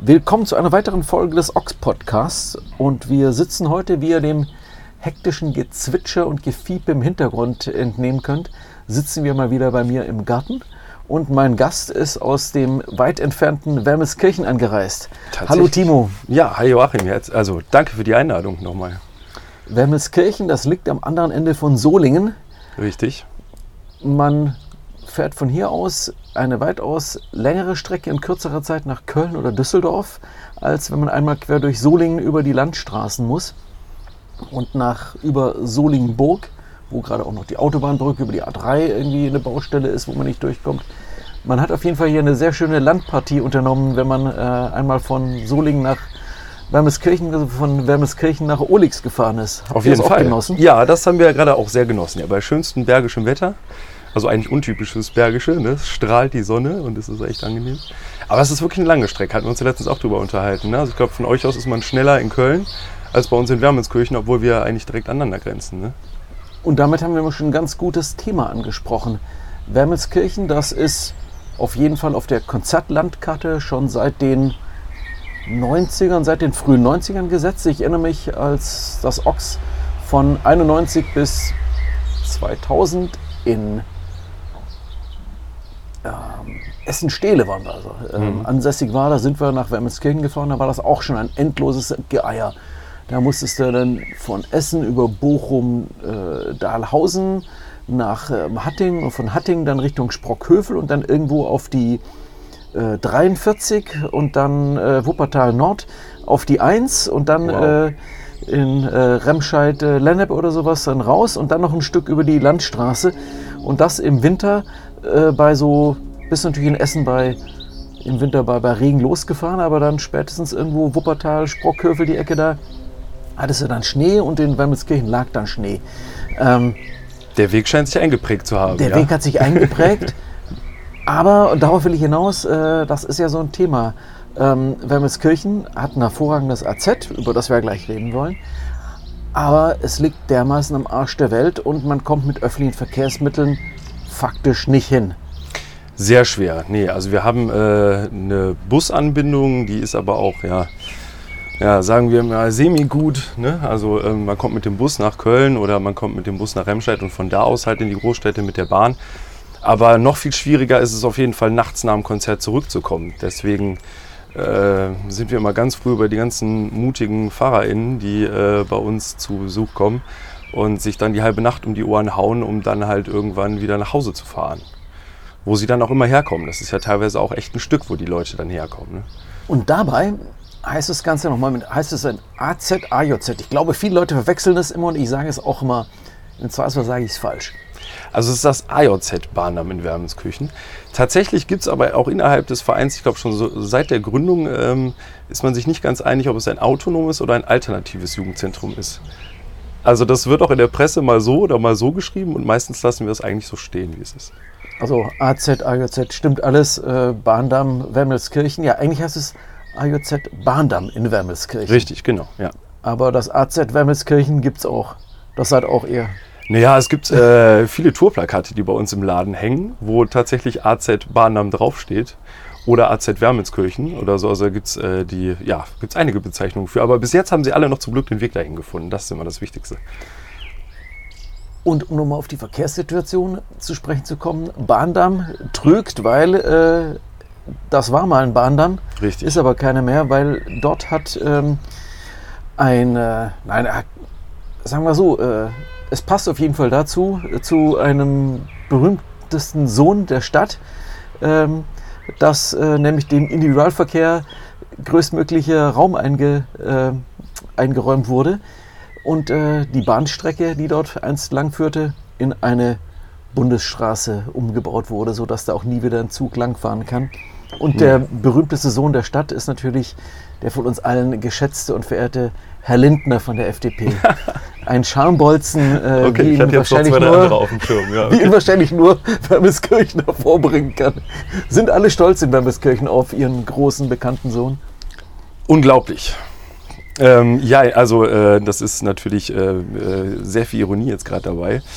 Willkommen zu einer weiteren Folge des Ochs-Podcasts und wir sitzen heute, wie ihr dem hektischen Gezwitscher und Gefiepe im Hintergrund entnehmen könnt, sitzen wir mal wieder bei mir im Garten und mein Gast ist aus dem weit entfernten Wermelskirchen angereist. Hallo Timo. Ja, hi Joachim, also danke für die Einladung nochmal. Wermelskirchen, das liegt am anderen Ende von Solingen. Richtig. Man fährt von hier aus eine weitaus längere Strecke in kürzerer Zeit nach Köln oder Düsseldorf, als wenn man einmal quer durch Solingen über die Landstraßen muss und über Solingenburg, wo gerade auch noch die Autobahnbrücke über die A3 irgendwie eine Baustelle ist, wo man nicht durchkommt. Man hat auf jeden Fall hier eine sehr schöne Landpartie unternommen, wenn man einmal von Solingen nach Wermelskirchen, also von Wermelskirchen nach Ohlix gefahren ist. Auf jeden Fall. Genossen? Ja, das haben wir ja gerade auch sehr genossen. Ja, bei schönstem bergischem Wetter. Also eigentlich untypisches Bergische, ne? Es strahlt die Sonne und es ist echt angenehm. Aber es ist wirklich eine lange Strecke, hatten wir uns ja letztens auch drüber unterhalten. Ne? Also ich glaube, von euch aus ist man schneller in Köln als bei uns in Wermelskirchen, obwohl wir eigentlich direkt aneinander grenzen. Ne? Und damit haben wir schon ein ganz gutes Thema angesprochen. Wermelskirchen, das ist auf jeden Fall auf der Konzertlandkarte schon seit den 90ern, seit den frühen 90ern gesetzt. Ich erinnere mich, als das Ochs von 91 bis 2000 in Essen-Stehle waren wir also. Ansässig war, da sind wir nach Wermelskirchen gefahren, da war das auch schon ein endloses Geeier. Da musstest du dann von Essen über Bochum, Dahlhausen nach Hattingen und von Hattingen dann Richtung Sprockhövel und dann irgendwo auf die 43 und dann Wuppertal Nord auf die 1 und dann in Remscheid-Lennep oder sowas dann raus und dann noch ein Stück über die Landstraße und das im Winter bis natürlich in Essen im Winter bei Regen losgefahren, aber dann spätestens irgendwo Wuppertal, Sprockhövel, die Ecke da, hattest du dann Schnee und in Wermelskirchen lag dann Schnee. Der Weg scheint sich eingeprägt zu haben. Der Weg hat sich eingeprägt, aber darauf will ich hinaus, das ist ja so ein Thema. Wermelskirchen hat ein hervorragendes AZ, über das wir gleich reden wollen, aber es liegt dermaßen am Arsch der Welt und man kommt mit öffentlichen Verkehrsmitteln faktisch nicht hin. Sehr schwer. Nee, also wir haben eine Busanbindung, die ist aber auch, sagen wir mal, semi-gut. Ne? Also man kommt mit dem Bus nach Köln oder man kommt mit dem Bus nach Remscheid und von da aus halt in die Großstädte mit der Bahn. Aber noch viel schwieriger ist es auf jeden Fall, nachts nach dem Konzert zurückzukommen. Deswegen sind wir immer ganz früh bei die ganzen mutigen FahrerInnen, die bei uns zu Besuch kommen und sich dann die halbe Nacht um die Ohren hauen, um dann halt irgendwann wieder nach Hause zu fahren. Wo sie dann auch immer herkommen. Das ist ja teilweise auch echt ein Stück, wo die Leute dann herkommen. Ne? Und dabei heißt das Ganze nochmal, heißt es ein AZ, AJZ. Ich glaube, viele Leute verwechseln das immer und ich sage es auch immer, im Zweifelsfall sage ich es falsch. Also es ist das AJZ-Bahndamm in Wermelskirchen. Tatsächlich gibt es aber auch innerhalb des Vereins, ich glaube schon so seit der Gründung, ist man sich nicht ganz einig, ob es ein autonomes oder ein alternatives Jugendzentrum ist. Also das wird auch in der Presse mal so oder mal so geschrieben und meistens lassen wir es eigentlich so stehen, wie es ist. Also AZ, AJZ, stimmt alles, Bahndamm, Wermelskirchen. Ja, eigentlich heißt es AJZ Bahndamm in Wermelskirchen. Richtig, genau, ja. Aber das AZ Wermelskirchen gibt es auch. Das seid auch ihr. Naja, es gibt viele Tourplakate, die bei uns im Laden hängen, wo tatsächlich AZ Bahndamm draufsteht. Oder AZ Wermelskirchen oder so. Also gibt es gibt's einige Bezeichnungen für. Aber bis jetzt haben sie alle noch zum Glück den Weg dahin gefunden. Das ist immer das Wichtigste. Und um nochmal auf die Verkehrssituation zu sprechen zu kommen, Bahndamm trügt, weil das war mal ein Bahndamm, richtig. Ist aber keiner mehr, weil dort hat sagen wir so, es passt auf jeden Fall dazu, zu einem berühmtesten Sohn der Stadt, dass nämlich dem Individualverkehr größtmöglicher Raum eingeräumt wurde. Und die Bahnstrecke, die dort einst lang führte, in eine Bundesstraße umgebaut wurde, sodass da auch nie wieder ein Zug langfahren kann. Und der berühmteste Sohn der Stadt ist natürlich der von uns allen geschätzte und verehrte Herr Lindner von der FDP. Ein Schambolzen, wie ihn wahrscheinlich nur Wermelskirchen hervorbringen kann. Sind alle stolz in Wermelskirchen auf ihren großen, bekannten Sohn? Unglaublich. Das ist natürlich sehr viel Ironie jetzt gerade dabei.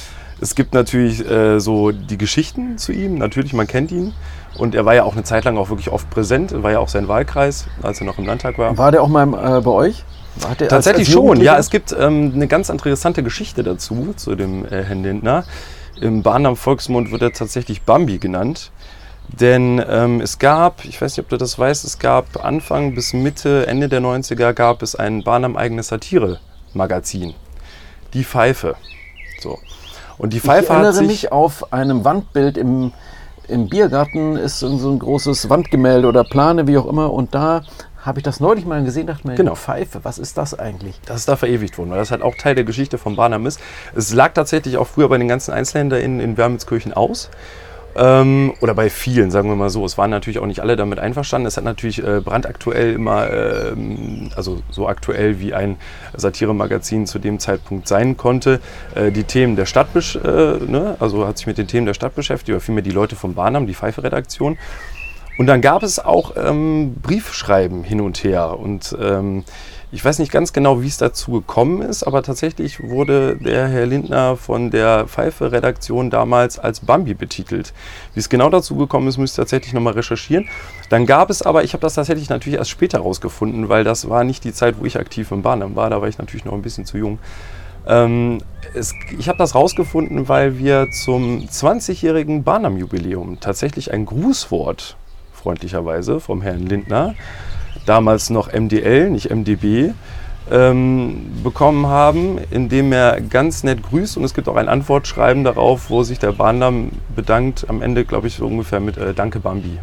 Es gibt natürlich so die Geschichten zu ihm, natürlich, man kennt ihn. Und er war ja auch eine Zeit lang auch wirklich oft präsent, war ja auch sein Wahlkreis, als er noch im Landtag war. War der auch mal bei euch? Tatsächlich schon, ja. Es gibt eine ganz interessante Geschichte dazu, zu dem Herrn Lindner. Im Barnam Volksmund wird er tatsächlich Bambi genannt. Denn es gab, ich weiß nicht, ob du das weißt, es gab Anfang bis Mitte, Ende der 90er gab es ein Barnam-eigenes Satire-Magazin. Die Pfeife. So. Und die Pfeife ich erinnere mich, auf einem Wandbild im Biergarten ist so ein großes Wandgemälde oder Plane, wie auch immer. Und da habe ich das neulich mal gesehen, dachte mir, genau. Pfeife, was ist das eigentlich? Das ist da verewigt worden, weil das halt auch Teil der Geschichte von Barnam ist. Es lag tatsächlich auch früher bei den ganzen EinzelhändlerInnen in Wermelskirchen aus. Oder bei vielen, sagen wir mal so. Es waren natürlich auch nicht alle damit einverstanden. Es hat natürlich brandaktuell immer, also so aktuell wie ein Satiremagazin zu dem Zeitpunkt sein konnte, die Themen der Stadt, also hat sich mit den Themen der Stadt beschäftigt, oder vielmehr die Leute von Barnam, die Pfeife-Redaktion. Und dann gab es auch Briefschreiben hin und her. Und ich weiß nicht ganz genau, wie es dazu gekommen ist, aber tatsächlich wurde der Herr Lindner von der Pfeife-Redaktion damals als Bambi betitelt. Wie es genau dazu gekommen ist, müsst ihr tatsächlich nochmal recherchieren. Dann gab es aber, ich habe das tatsächlich natürlich erst später rausgefunden, weil das war nicht die Zeit, wo ich aktiv im Barnam war, da war ich natürlich noch ein bisschen zu jung. Ich habe das rausgefunden, weil wir zum 20-jährigen Barnam-Jubiläum tatsächlich ein Grußwort, freundlicherweise, vom Herrn Lindner, damals noch MDL, nicht MDB, bekommen haben, indem er ganz nett grüßt. Und es gibt auch ein Antwortschreiben darauf, wo sich der Barnam bedankt, am Ende, glaube ich, so ungefähr mit Danke Bambi.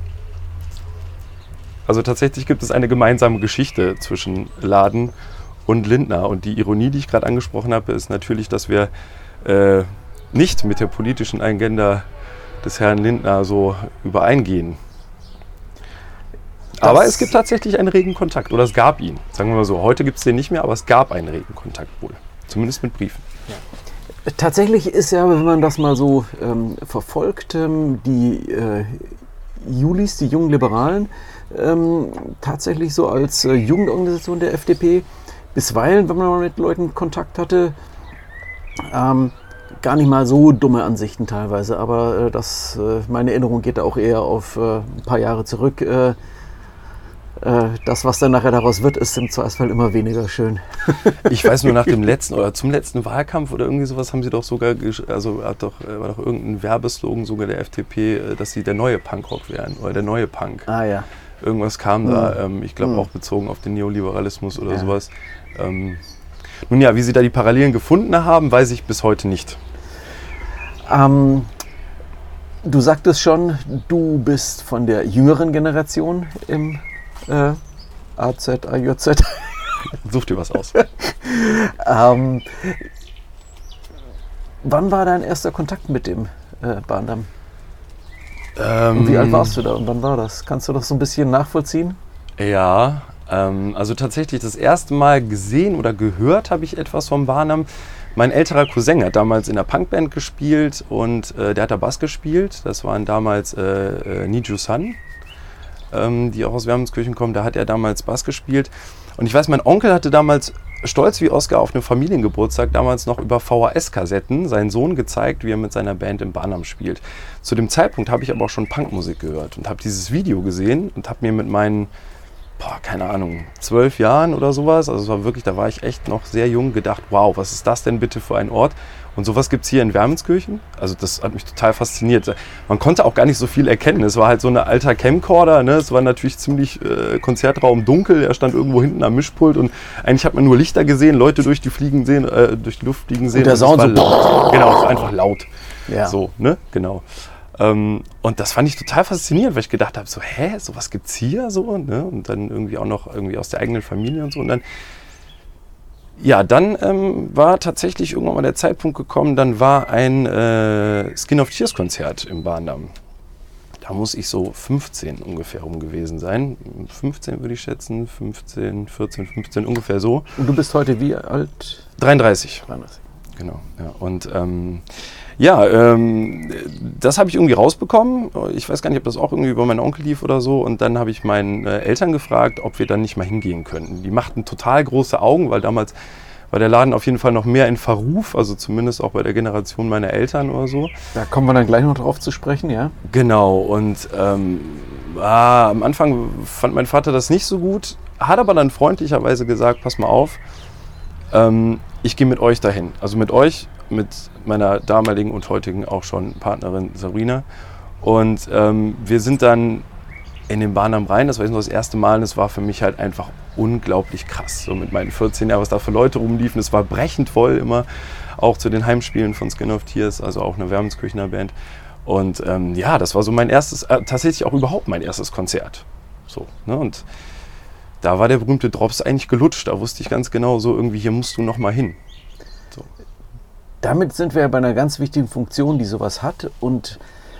Also tatsächlich gibt es eine gemeinsame Geschichte zwischen Laden und Lindner. Und die Ironie, die ich gerade angesprochen habe, ist natürlich, dass wir nicht mit der politischen Agenda des Herrn Lindner so übereingehen. Aber es gibt tatsächlich einen regen Kontakt, oder es gab ihn, sagen wir mal so. Heute gibt es den nicht mehr, aber es gab einen regen Kontakt wohl, zumindest mit Briefen. Ja. Tatsächlich ist ja, wenn man das mal so verfolgt, die Julis, die jungen Liberalen, tatsächlich so als Jugendorganisation der FDP, bisweilen, wenn man mal mit Leuten Kontakt hatte, gar nicht mal so dumme Ansichten teilweise, aber meine Erinnerung geht da auch eher auf ein paar Jahre zurück. Das, was dann nachher daraus wird, ist im Zweifelsfall immer weniger schön. Ich weiß nur, nach dem letzten oder zum letzten Wahlkampf oder irgendwie sowas haben sie doch sogar, war doch irgendein Werbeslogan sogar der FDP, dass sie der neue Punkrock wären oder der neue Punk. Ah ja. Irgendwas kam da, ich glaube auch bezogen auf den Neoliberalismus oder sowas. Nun ja, wie sie da die Parallelen gefunden haben, weiß ich bis heute nicht. Du sagtest schon, du bist von der jüngeren Generation im AZ, AJZ. Such dir was aus. Wann war dein erster Kontakt mit dem Barnam? Und wie alt warst du da und wann war das? Kannst du das so ein bisschen nachvollziehen? Ja, also tatsächlich das erste Mal gesehen oder gehört habe ich etwas vom Barnam. Mein älterer Cousin hat damals in der Punkband gespielt und der hat da Bass gespielt. Das waren damals Niju Sun, die auch aus Wermelskirchen kommen. Da hat er damals Bass gespielt. Und ich weiß, mein Onkel hatte damals, stolz wie Oscar, auf einem Familiengeburtstag damals noch über VHS-Kassetten seinen Sohn gezeigt, wie er mit seiner Band im Barnam spielt. Zu dem Zeitpunkt habe ich aber auch schon Punkmusik gehört und habe dieses Video gesehen und habe mir mit meinen, keine Ahnung, 12 Jahren oder sowas, also es war wirklich, da war ich echt noch sehr jung, gedacht, wow, was ist das denn bitte für ein Ort? Und sowas gibt es hier in Wermelskirchen. Also das hat mich total fasziniert. Man konnte auch gar nicht so viel erkennen. Es war halt so ein alter Camcorder. Ne? Es war natürlich ziemlich Konzertraum dunkel. Er stand irgendwo hinten am Mischpult und eigentlich hat man nur Lichter gesehen, Leute durch die Luft fliegen sehen. Und der Sound so laut. Genau, es war einfach laut. Ja. So, ne? Genau. Und das fand ich total faszinierend, weil ich gedacht habe, so, sowas gibt's hier so, ne? Und dann irgendwie auch noch irgendwie aus der eigenen Familie und so. Und dann war tatsächlich irgendwann mal der Zeitpunkt gekommen, dann war ein Skin of Tears Konzert im Barnam. Da muss ich so 15 ungefähr rum gewesen sein. 15 würde ich schätzen, 14, 15, ungefähr so. Und du bist heute wie alt? 33. 33. Genau, ja. Und das habe ich irgendwie rausbekommen. Ich weiß gar nicht, ob das auch irgendwie über meinen Onkel lief oder so. Und dann habe ich meinen Eltern gefragt, ob wir dann nicht mal hingehen könnten. Die machten total große Augen, weil damals war der Laden auf jeden Fall noch mehr in Verruf, also zumindest auch bei der Generation meiner Eltern oder so. Da kommen wir dann gleich noch drauf zu sprechen, ja? Genau, und am Anfang fand mein Vater das nicht so gut, hat aber dann freundlicherweise gesagt, pass mal auf, ich gehe mit euch dahin. Also mit euch, mit meiner damaligen und heutigen auch schon Partnerin Sabrina. Und wir sind dann in den Bahn am Rhein, das war jetzt noch das erste Mal, und das war für mich halt einfach unglaublich krass. So mit meinen 14 Jahren, was da für Leute rumliefen, es war brechend voll immer, auch zu den Heimspielen von Skin of Tears, also auch eine Wermelskirchener Band. Und das war so mein erstes, tatsächlich auch überhaupt mein erstes Konzert. So, ne? Und da war der berühmte Drops eigentlich gelutscht, da wusste ich ganz genau, so irgendwie, hier musst du noch mal hin. So. Damit sind wir ja bei einer ganz wichtigen Funktion, die sowas hat, und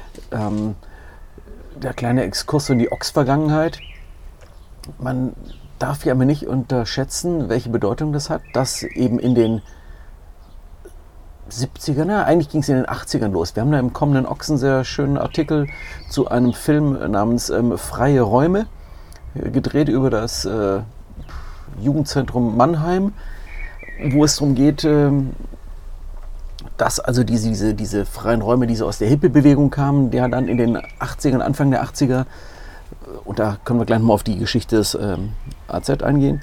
der kleine Exkurs in die Ochs-Vergangenheit. Man darf ja aber nicht unterschätzen, welche Bedeutung das hat, dass eben in den 70ern, eigentlich ging es in den 80ern los. Wir haben da im kommenden Ochs einen sehr schönen Artikel zu einem Film namens Freie Räume, gedreht über das Jugendzentrum Mannheim, wo es darum geht, dass also diese freien Räume, die so aus der Hippie-Bewegung kamen, der dann in den 80ern, Anfang der 80er, und da können wir gleich mal auf die Geschichte des AZ eingehen,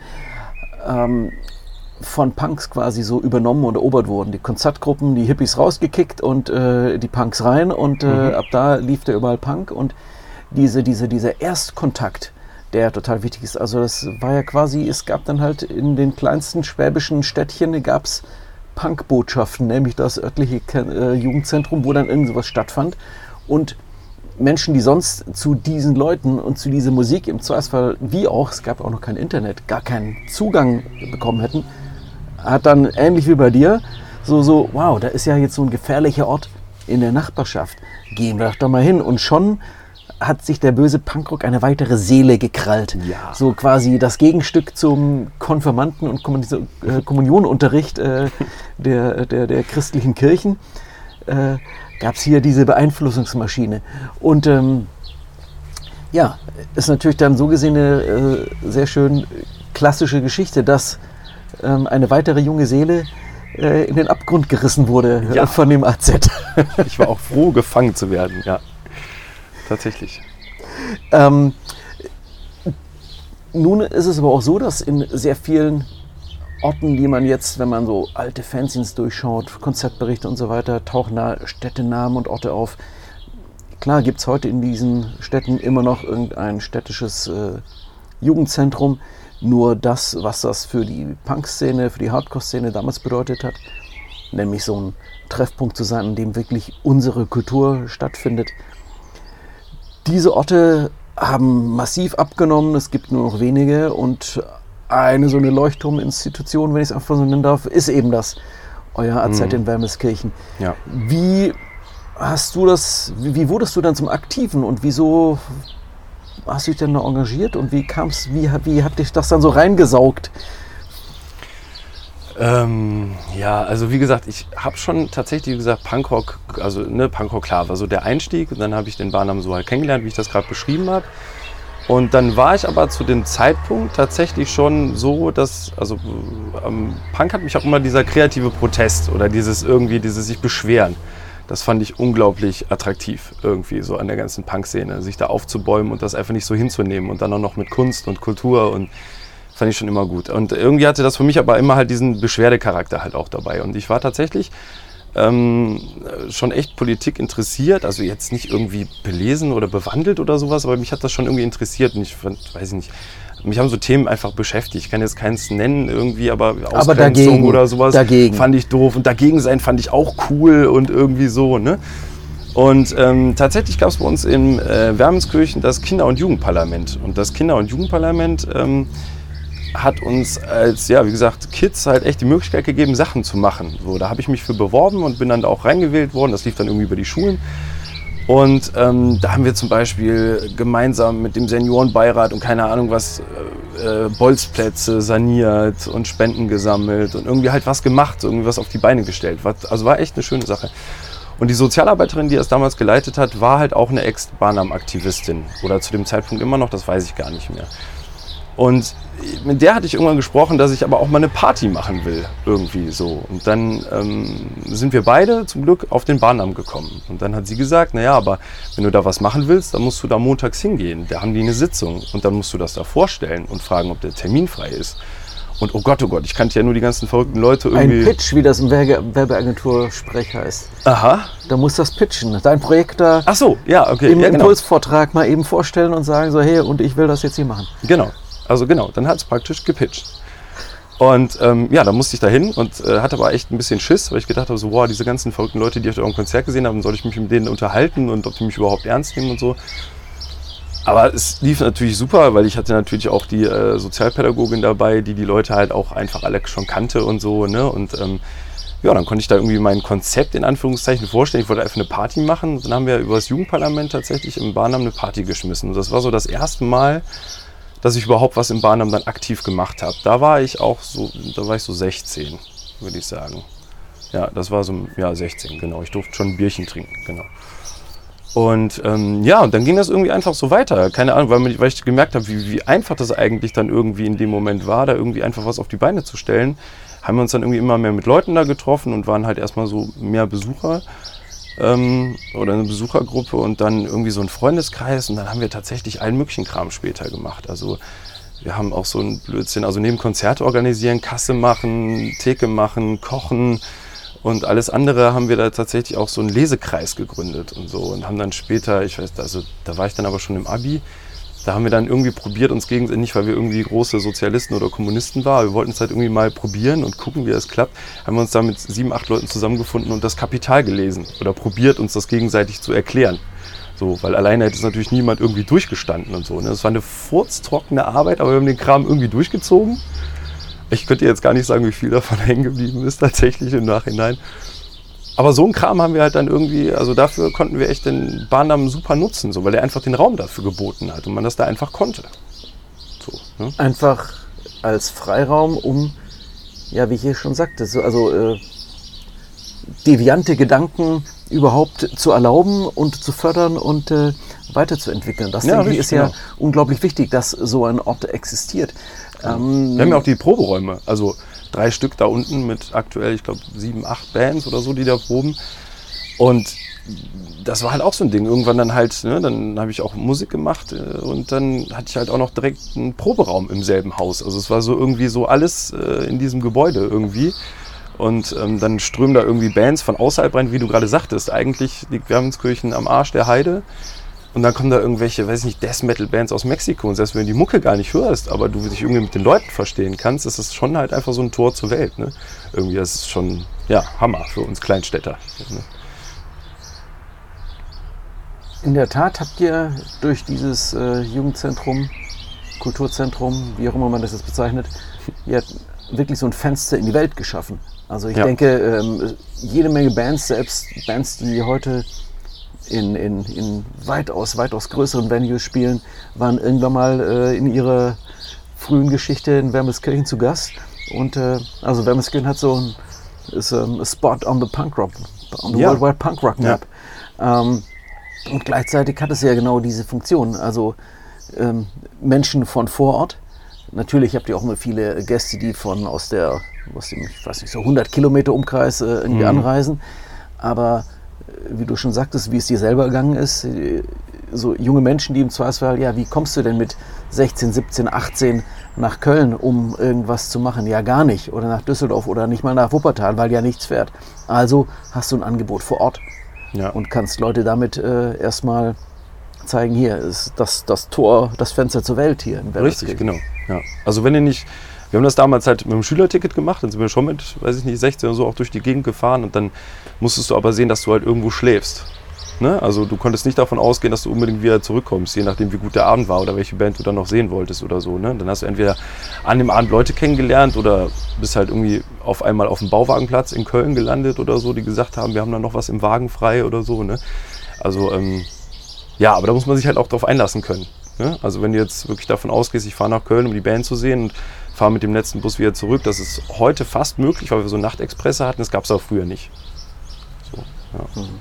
von Punks quasi so übernommen und erobert wurden. Die Konzertgruppen, die Hippies rausgekickt und die Punks rein, und ab da lief der überall Punk, und dieser Erstkontakt, der total wichtig ist. Also das war ja quasi, es gab dann halt in den kleinsten schwäbischen Städtchen, gab es Punkbotschaften, nämlich das örtliche Jugendzentrum, wo dann irgendwas stattfand, und Menschen, die sonst zu diesen Leuten und zu dieser Musik im Zweifelsfall, wie auch, es gab auch noch kein Internet, gar keinen Zugang bekommen hätten, hat dann ähnlich wie bei dir so wow, da ist ja jetzt so ein gefährlicher Ort in der Nachbarschaft, gehen wir doch da mal hin, und schon hat sich der böse Punkrock eine weitere Seele gekrallt. Ja. So quasi das Gegenstück zum Konfirmanden- und Kommunionunterricht der christlichen Kirchen. Gab es hier diese Beeinflussungsmaschine. Und ist natürlich dann so gesehen eine sehr schön klassische Geschichte, dass eine weitere junge Seele in den Abgrund gerissen wurde von dem AZ. Ich war auch froh, gefangen zu werden, ja. Tatsächlich. Nun ist es aber auch so, dass in sehr vielen Orten, die man jetzt, wenn man so alte Fanzines durchschaut, Konzertberichte und so weiter, tauchen da Städtenamen und Orte auf. Klar gibt es heute in diesen Städten immer noch irgendein städtisches Jugendzentrum. Nur das, was das für die Punk-Szene, für die Hardcore-Szene damals bedeutet hat, nämlich so ein Treffpunkt zu sein, an dem wirklich unsere Kultur stattfindet. Diese Orte haben massiv abgenommen, es gibt nur noch wenige, und eine so eine Leuchtturminstitution, wenn ich es einfach so nennen darf, ist eben das, euer AZ in Wermelskirchen. Ja. Wie wurdest du dann zum Aktiven, und wieso hast du dich denn da engagiert, und wie hat dich das dann so reingesaugt? Also wie gesagt, ich habe schon tatsächlich, wie gesagt, Punkrock, also Punkrock, klar, war so der Einstieg, und dann habe ich den Barnum so halt kennengelernt, wie ich das gerade beschrieben habe. Und dann war ich aber zu dem Zeitpunkt tatsächlich schon so, dass, Punk hat mich auch immer dieser kreative Protest oder dieses sich beschweren. Das fand ich unglaublich attraktiv irgendwie so an der ganzen Punk-Szene, sich da aufzubäumen und das einfach nicht so hinzunehmen, und dann auch noch mit Kunst und Kultur, und fand ich schon immer gut. Und irgendwie hatte das für mich aber immer halt diesen Beschwerdecharakter halt auch dabei. Und ich war tatsächlich schon echt Politik interessiert, also jetzt nicht irgendwie belesen oder bewandelt oder sowas, aber mich hat das schon irgendwie interessiert, und ich fand, weiß ich nicht, mich haben so Themen einfach beschäftigt. Ich kann jetzt keins nennen irgendwie, aber Ausgrenzung oder sowas fand ich doof, und dagegen sein fand ich auch cool und irgendwie so, ne? Und tatsächlich gab es bei uns in Wermelskirchen das Kinder- und Jugendparlament, und das Kinder- und Jugendparlament hat uns als, wie gesagt, Kids halt echt die Möglichkeit gegeben, Sachen zu machen. So, da habe ich mich für beworben und bin dann da auch reingewählt worden. Das lief dann irgendwie über die Schulen. Und da haben wir zum Beispiel gemeinsam mit dem Seniorenbeirat und keine Ahnung was Bolzplätze saniert und Spenden gesammelt und irgendwie halt was gemacht, irgendwie was auf die Beine gestellt. Also war echt eine schöne Sache. Und die Sozialarbeiterin, die das damals geleitet hat, war halt auch eine Ex-Barnum-Aktivistin. Oder zu dem Zeitpunkt immer noch, das weiß ich gar nicht mehr. Und mit der hatte ich irgendwann gesprochen, dass ich aber auch mal eine Party machen will, irgendwie so. Und dann sind wir beide zum Glück auf den Bahndamm gekommen. Und dann hat sie gesagt, naja, aber wenn du da was machen willst, dann musst du da montags hingehen. Da haben die eine Sitzung und dann musst du das da vorstellen und fragen, ob der Termin frei ist. Und oh Gott, ich kannte ja nur die ganzen verrückten Leute irgendwie. Ein Pitch, wie das im Werbeagentur-Sprech heißt. Aha. Da musst du das pitchen. Dein Projekt da Ach so, ja, okay. im ja, genau. Impulsvortrag mal eben vorstellen und sagen so, hey, und ich will das jetzt hier machen. Genau, dann hat es praktisch gepitcht. Und da musste ich da hin und hatte aber echt ein bisschen Schiss, weil ich gedacht habe, so, wow, diese ganzen verrückten Leute, die ich auf einem Konzert gesehen habe, soll ich mich mit denen unterhalten und ob die mich überhaupt ernst nehmen und so. Aber es lief natürlich super, weil ich hatte natürlich auch die Sozialpädagogin dabei, die Leute halt auch einfach alle schon kannte und so, ne? Und dann konnte ich da irgendwie mein Konzept in Anführungszeichen vorstellen. Ich wollte einfach eine Party machen. Und dann haben wir über das Jugendparlament tatsächlich im Bahndamm eine Party geschmissen. Und das war so das erste Mal, dass ich überhaupt was im Bahndamm dann aktiv gemacht habe. Da war ich so 16, würde ich sagen. Ja, das war so, 16, genau. Ich durfte schon ein Bierchen trinken, genau. Und und dann ging das irgendwie einfach so weiter. Keine Ahnung, weil ich gemerkt habe, wie einfach das eigentlich dann irgendwie in dem Moment war, da irgendwie einfach was auf die Beine zu stellen. Haben wir uns dann irgendwie immer mehr mit Leuten da getroffen und waren halt erstmal so mehr Besucher oder eine Besuchergruppe und dann irgendwie so ein Freundeskreis und dann haben wir tatsächlich allen möglichen Kram später gemacht. Also wir haben auch so ein Blödsinn, also neben Konzerte organisieren, Kasse machen, Theke machen, kochen und alles andere haben wir da tatsächlich auch so einen Lesekreis gegründet und so und haben dann später, da war ich dann aber schon im Abi, da haben wir dann irgendwie probiert, uns gegenseitig, nicht weil wir irgendwie große Sozialisten oder Kommunisten waren, wir wollten es halt irgendwie mal probieren und gucken, wie das klappt, haben wir uns da mit 7, 8 Leuten zusammengefunden und das Kapital gelesen oder probiert, uns das gegenseitig zu erklären. So, weil alleine hätte es natürlich niemand irgendwie durchgestanden und so. Ne? Das war eine furztrockene Arbeit, aber wir haben den Kram irgendwie durchgezogen. Ich könnte jetzt gar nicht sagen, wie viel davon hängen geblieben ist tatsächlich im Nachhinein. Aber so einen Kram haben wir halt dann irgendwie, also dafür konnten wir echt den Bahndamm super nutzen, so, weil der einfach den Raum dafür geboten hat und man das da einfach konnte. So, ne? Einfach als Freiraum, um, ja, wie ich hier schon sagte, deviante Gedanken überhaupt zu erlauben und zu fördern und weiterzuentwickeln. Das, denke ich, ist ja unglaublich wichtig, dass so ein Ort existiert. Wir haben ja auch die Proberäume, also 3 Stück da unten mit aktuell, ich glaube 7, 8 Bands oder so, die da proben. Und das war halt auch so ein Ding. Irgendwann dann halt, ne, dann habe ich auch Musik gemacht und dann hatte ich halt auch noch direkt einen Proberaum im selben Haus. Also es war so irgendwie so alles in diesem Gebäude irgendwie. Und dann strömen da irgendwie Bands von außerhalb rein, wie du gerade sagtest. Eigentlich liegt Wermelskirchen am Arsch der Heide. Und dann kommen da irgendwelche, weiß ich nicht, Death-Metal-Bands aus Mexiko. Und selbst wenn du die Mucke gar nicht hörst, aber du dich irgendwie mit den Leuten verstehen kannst, ist das schon halt einfach so ein Tor zur Welt. Ne? Irgendwie, das ist schon, ja, Hammer für uns Kleinstädter. Ne? In der Tat habt ihr durch dieses Jugendzentrum, Kulturzentrum, wie auch immer man das jetzt bezeichnet, ihr habt wirklich so ein Fenster in die Welt geschaffen. Also ich denke, jede Menge Bands, selbst Bands, die heute in weitaus größeren Venues spielen, waren irgendwann mal in ihrer frühen Geschichte in Wermelskirchen zu Gast. Und also Wermelskirchen hat so ein Spot on the Punk Rock, on the Worldwide Punk Rock Map. Ja. Und gleichzeitig hat es ja genau diese Funktion. Also Menschen von vor Ort. Natürlich habt ihr auch immer viele Gäste, die aus dem, ich weiß nicht, so 100 Kilometer Umkreis irgendwie anreisen. Aber wie du schon sagtest, wie es dir selber gegangen ist, so junge Menschen, die im Zweifelsfall, ja, wie kommst du denn mit 16, 17, 18 nach Köln, um irgendwas zu machen? Ja, gar nicht. Oder nach Düsseldorf oder nicht mal nach Wuppertal, weil ja nichts fährt. Also hast du ein Angebot vor Ort und kannst Leute damit erstmal zeigen, hier ist das Tor, das Fenster zur Welt hier in Wermelskirchen. Richtig, genau. Ja. Also wenn ihr nicht, wir haben das damals halt mit dem Schülerticket gemacht, dann sind wir schon mit, weiß ich nicht, 16 oder so auch durch die Gegend gefahren und dann musstest du aber sehen, dass du halt irgendwo schläfst. Ne? Also du konntest nicht davon ausgehen, dass du unbedingt wieder zurückkommst, je nachdem wie gut der Abend war oder welche Band du dann noch sehen wolltest oder so. Ne? Dann hast du entweder an dem Abend Leute kennengelernt oder bist halt irgendwie auf einmal auf dem Bauwagenplatz in Köln gelandet oder so, die gesagt haben, wir haben da noch was im Wagen frei oder so. Ne? Also ja, aber da muss man sich halt auch drauf einlassen können. Ne? Also wenn du jetzt wirklich davon ausgehst, ich fahre nach Köln, um die Band zu sehen und fahre mit dem letzten Bus wieder zurück, das ist heute fast möglich, weil wir so Nachtexpresse hatten, das gab es auch früher nicht. So,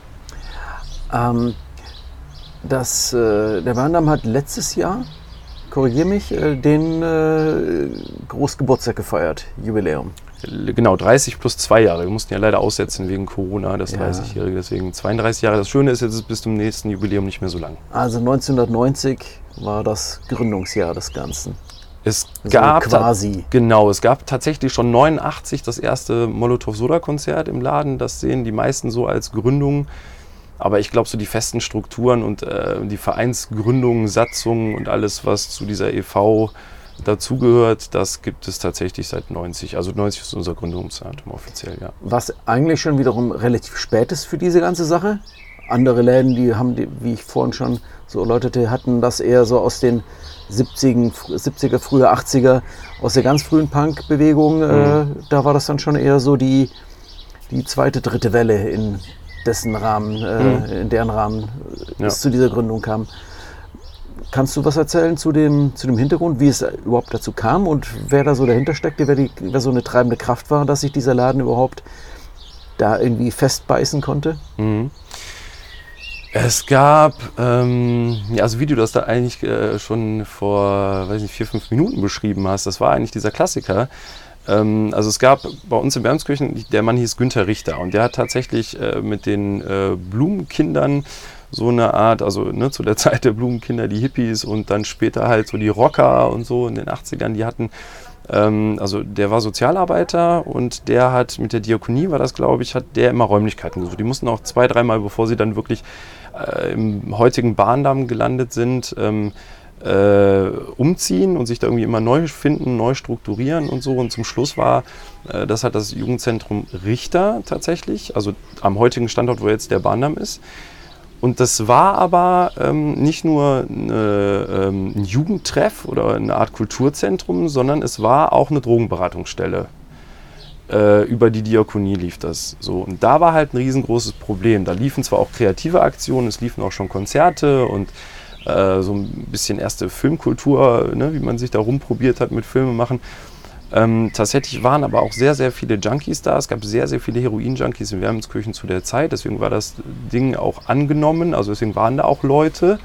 ja. Der Bahndamm hat letztes Jahr, korrigiere mich, den Großgeburtstag gefeiert, Jubiläum. Genau, 30 plus 2 Jahre. Wir mussten ja leider aussetzen wegen Corona, das 30-Jährige, deswegen 32 Jahre. Das Schöne ist, jetzt ist es bis zum nächsten Jubiläum nicht mehr so lang. Also 1990 war das Gründungsjahr des Ganzen. Es gab quasi. Genau, es gab tatsächlich schon 89 das erste Molotow-Soda-Konzert im Laden. Das sehen die meisten so als Gründung. Aber ich glaube, so die festen Strukturen und die Vereinsgründungen, Satzungen und alles, was zu dieser e.V. dazugehört, das gibt es tatsächlich seit 90. Also 90 ist unser Gründungsdatum offiziell, ja. Was eigentlich schon wiederum relativ spät ist für diese ganze Sache. Andere Läden, wie ich vorhin schon so erläuterte, hatten das eher so aus den 70er, frühe 80er, aus der ganz frühen Punk-Bewegung. Da war das dann schon eher so die zweite, dritte Welle, in deren Rahmen es zu dieser Gründung kam. Kannst du was erzählen zu dem Hintergrund, wie es überhaupt dazu kam und wer da so dahinter steckte, wer so eine treibende Kraft war, dass sich dieser Laden überhaupt da irgendwie festbeißen konnte? Es gab, also wie du das da eigentlich schon vor, 4-5 Minuten beschrieben hast, das war eigentlich dieser Klassiker. Also es gab bei uns in Wermskirchen, der Mann hieß Günther Richter und der hat tatsächlich mit den Blumenkindern so eine Art, also zu der Zeit der Blumenkinder, die Hippies und dann später halt so die Rocker und so in den 80ern, die hatten, also der war Sozialarbeiter und der hat mit der Diakonie, war das glaube ich, hat der immer Räumlichkeiten gesucht. Die mussten auch 2-3 Mal, bevor sie dann wirklich im heutigen Bahndamm gelandet sind, umziehen und sich da irgendwie immer neu finden, neu strukturieren und so. Und zum Schluss war das halt das Jugendzentrum Richter tatsächlich, also am heutigen Standort, wo jetzt der Bahndamm ist. Und das war aber nicht nur ein Jugendtreff oder eine Art Kulturzentrum, sondern es war auch eine Drogenberatungsstelle. Über die Diakonie lief das so. Und da war halt ein riesengroßes Problem. Da liefen zwar auch kreative Aktionen, es liefen auch schon Konzerte und so ein bisschen erste Filmkultur, wie man sich da rumprobiert hat mit Filme machen. Tatsächlich waren aber auch sehr, sehr viele Junkies da. Es gab sehr, sehr viele Heroin-Junkies in Wermskirchen zu der Zeit. Deswegen war das Ding auch angenommen. Also deswegen waren da auch Leute.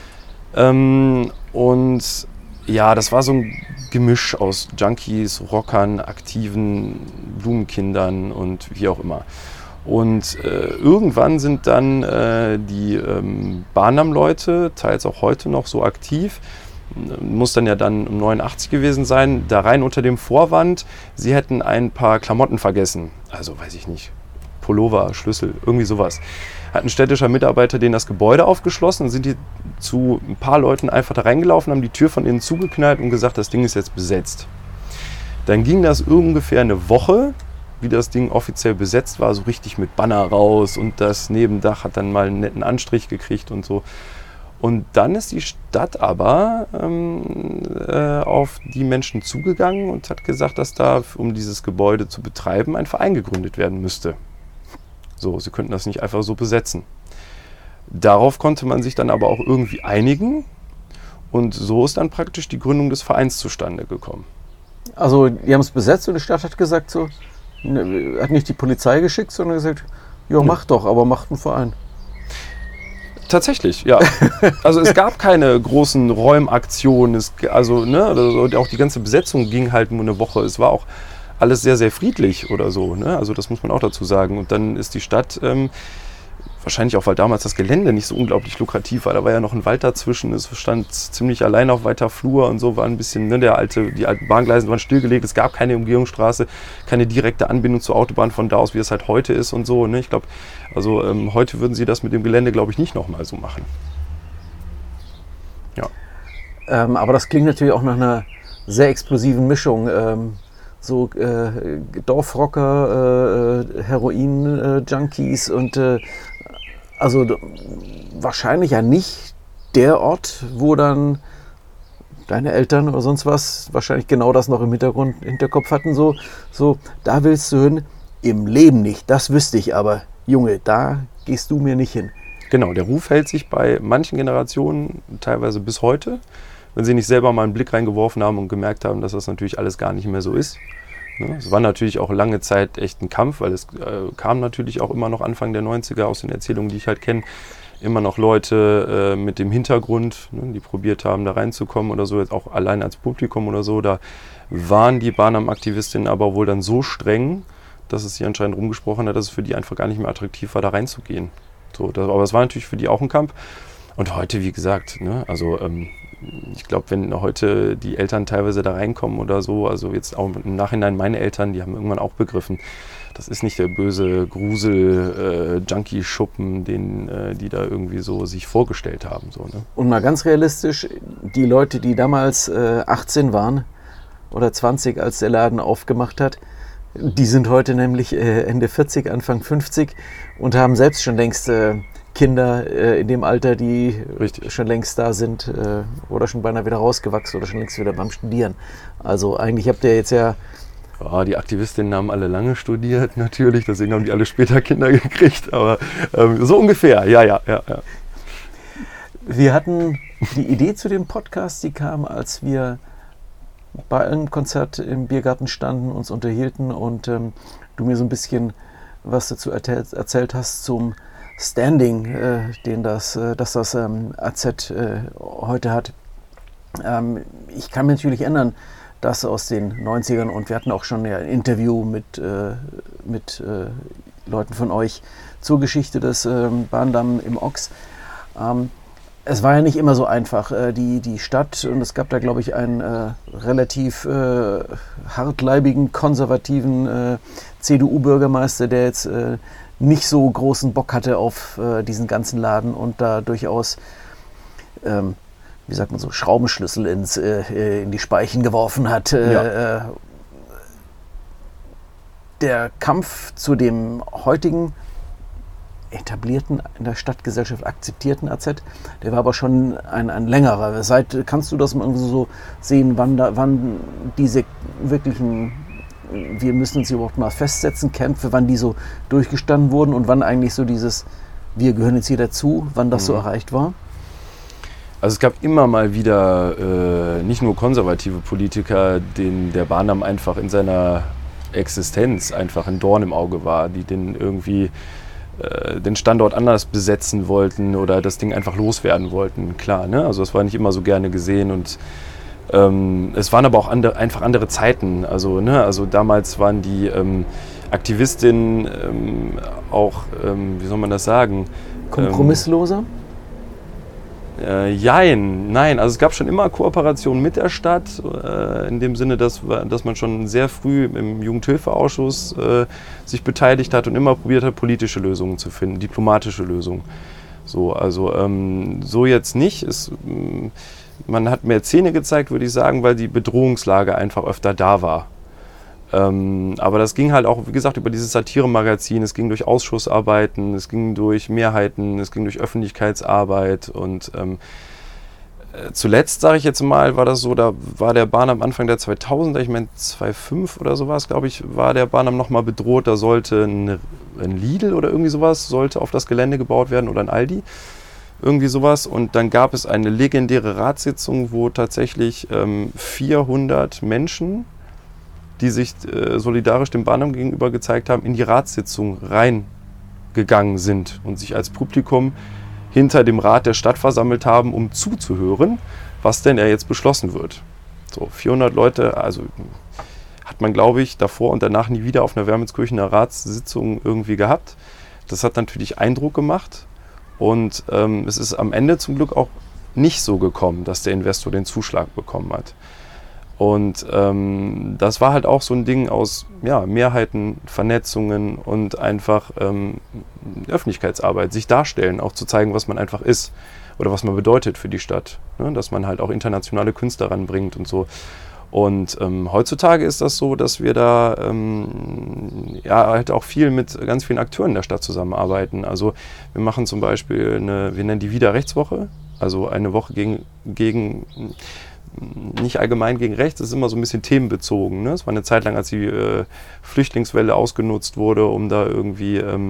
Und ja, das war so ein Gemisch aus Junkies, Rockern, aktiven Blumenkindern und wie auch immer. Und irgendwann sind dann die Bahndamm-Leute, teils auch heute noch so aktiv, muss dann ja dann um 89 gewesen sein, da rein unter dem Vorwand, sie hätten ein paar Klamotten vergessen. Also weiß ich nicht, Pullover, Schlüssel, irgendwie sowas. Hat ein städtischer Mitarbeiter denen das Gebäude aufgeschlossen und sind die zu ein paar Leuten einfach da reingelaufen, haben die Tür von innen zugeknallt und gesagt, das Ding ist jetzt besetzt. Dann ging das ungefähr eine Woche, wie das Ding offiziell besetzt war, so richtig mit Banner raus und das Nebendach hat dann mal einen netten Anstrich gekriegt und so. Und dann ist die Stadt aber auf die Menschen zugegangen und hat gesagt, dass da, um dieses Gebäude zu betreiben, ein Verein gegründet werden müsste. So, sie könnten das nicht einfach so besetzen. Darauf konnte man sich dann aber auch irgendwie einigen und so ist dann praktisch die Gründung des Vereins zustande gekommen. Also die haben es besetzt und die Stadt hat gesagt so, hat nicht die Polizei geschickt, sondern gesagt, ja, macht doch, aber macht einen Verein. Tatsächlich, ja. Also es gab keine großen Räumaktionen, auch die ganze Besetzung ging halt nur eine Woche. Es war auch alles sehr, sehr friedlich oder so, Also das muss man auch dazu sagen. Und dann ist die Stadt, wahrscheinlich auch, weil damals das Gelände nicht so unglaublich lukrativ war, da war ja noch ein Wald dazwischen, es stand ziemlich allein auf weiter Flur und so, war ein bisschen, die alten Bahngleise waren stillgelegt, es gab keine Umgehungsstraße, keine direkte Anbindung zur Autobahn von da aus, wie es halt heute ist und so, Ich glaube, also heute würden sie das mit dem Gelände, glaube ich, nicht nochmal so machen. Ja. Aber das klingt natürlich auch nach einer sehr explosiven Mischung. Dorfrocker, Heroin-Junkies und also wahrscheinlich ja nicht der Ort, wo dann deine Eltern oder sonst was wahrscheinlich genau das noch im Hinterkopf hatten. So, da willst du hin, im Leben nicht, das wüsste ich, aber Junge, da gehst du mir nicht hin. Genau, der Ruf hält sich bei manchen Generationen teilweise bis heute, wenn sie nicht selber mal einen Blick reingeworfen haben und gemerkt haben, dass das natürlich alles gar nicht mehr so ist. Es war natürlich auch lange Zeit echt ein Kampf, weil es kam natürlich auch immer noch Anfang der 90er aus den Erzählungen, die ich halt kenne, immer noch Leute mit dem Hintergrund, ne, die probiert haben, da reinzukommen oder so, jetzt auch allein als Publikum oder so. Da waren die Barnum-Aktivistinnen aber wohl dann so streng, dass es sie anscheinend rumgesprochen hat, dass es für die einfach gar nicht mehr attraktiv war, da reinzugehen. So, aber es war natürlich für die auch ein Kampf. Und heute, wie gesagt, ne, also ich glaube, wenn heute die Eltern teilweise da reinkommen oder so, also jetzt auch im Nachhinein meine Eltern, die haben irgendwann auch begriffen, das ist nicht der böse Grusel-Junkie-Schuppen, den die da irgendwie so sich vorgestellt haben. So, ne? Und mal ganz realistisch, die Leute, die damals 18 waren oder 20, als der Laden aufgemacht hat, die sind heute nämlich Ende 40, Anfang 50 und haben selbst schon längst Kinder in dem Alter, die Richtig. schon längst da sind oder schon beinahe wieder rausgewachsen oder schon längst wieder beim Studieren. Also eigentlich habt ihr jetzt ja... Ja, die Aktivistinnen haben alle lange studiert natürlich, deswegen haben die alle später Kinder gekriegt, aber so ungefähr, ja. Wir hatten die Idee zu dem Podcast, die kam, als wir bei einem Konzert im Biergarten standen, uns unterhielten und du mir so ein bisschen was dazu erzählt hast zum Standing, das AZ heute hat. Ich kann mich natürlich erinnern, dass aus den 90ern, und wir hatten auch schon ein Interview mit Leuten von euch zur Geschichte des Bahndamm im Ochs. Es war ja nicht immer so einfach, die Stadt, und es gab da, glaube ich, einen relativ hartleibigen, konservativen CDU-Bürgermeister, der jetzt nicht so großen Bock hatte auf diesen ganzen Laden und da durchaus, wie sagt man so, Schraubenschlüssel in die Speichen geworfen hat. Ja. Der Kampf zu dem heutigen etablierten, in der Stadtgesellschaft akzeptierten AZ, der war aber schon ein längerer. Kannst du das mal so sehen, wann diese wirklichen, wir müssen uns überhaupt mal festsetzen, Kämpfe, wann die so durchgestanden wurden und wann eigentlich so dieses, wir gehören jetzt hier dazu, wann das so erreicht war? Also es gab immer mal wieder nicht nur konservative Politiker, denen der Bahndamm einfach in seiner Existenz einfach ein Dorn im Auge war, die den irgendwie den Standort anders besetzen wollten oder das Ding einfach loswerden wollten, klar, ne? Also das war nicht immer so gerne gesehen und es waren aber auch einfach andere Zeiten, also, ne? Also damals waren die Aktivistinnen auch, wie soll man das sagen? Kompromissloser? Nein, also es gab schon immer Kooperationen mit der Stadt, in dem Sinne, dass man schon sehr früh im Jugendhilfeausschuss sich beteiligt hat und immer probiert hat, politische Lösungen zu finden, diplomatische Lösungen. So, also so jetzt nicht. Man hat mehr Zähne gezeigt, würde ich sagen, weil die Bedrohungslage einfach öfter da war. Aber das ging halt auch, wie gesagt, über dieses Satire-Magazin, es ging durch Ausschussarbeiten, es ging durch Mehrheiten, es ging durch Öffentlichkeitsarbeit und zuletzt, sage ich jetzt mal, war das so, da war der Bahndamm Anfang der 2000er, ich meine 2005 oder sowas, glaube ich, war der Bahndamm nochmal bedroht, da sollte ein Lidl oder irgendwie sowas, sollte auf das Gelände gebaut werden oder ein Aldi, irgendwie sowas, und dann gab es eine legendäre Ratssitzung, wo tatsächlich 400 Menschen, die sich solidarisch dem Bahndamm gegenüber gezeigt haben, in die Ratssitzung reingegangen sind und sich als Publikum hinter dem Rat der Stadt versammelt haben, um zuzuhören, was denn jetzt beschlossen wird. So, 400 Leute, also hat man, glaube ich, davor und danach nie wieder auf einer Wermelskirchener Ratssitzung irgendwie gehabt. Das hat natürlich Eindruck gemacht und es ist am Ende zum Glück auch nicht so gekommen, dass der Investor den Zuschlag bekommen hat. Und das war halt auch so ein Ding aus Mehrheiten, Vernetzungen und einfach Öffentlichkeitsarbeit, sich darstellen, auch zu zeigen, was man einfach ist oder was man bedeutet für die Stadt. Ne? Dass man halt auch internationale Künstler ranbringt und so. Und heutzutage ist das so, dass wir da halt auch viel mit ganz vielen Akteuren der Stadt zusammenarbeiten. Also wir machen zum Beispiel wir nennen die Widerrechtswoche, also eine Woche gegen nicht allgemein gegen rechts, das ist immer so ein bisschen themenbezogen. Ne? Es war eine Zeit lang, als die Flüchtlingswelle ausgenutzt wurde, um da irgendwie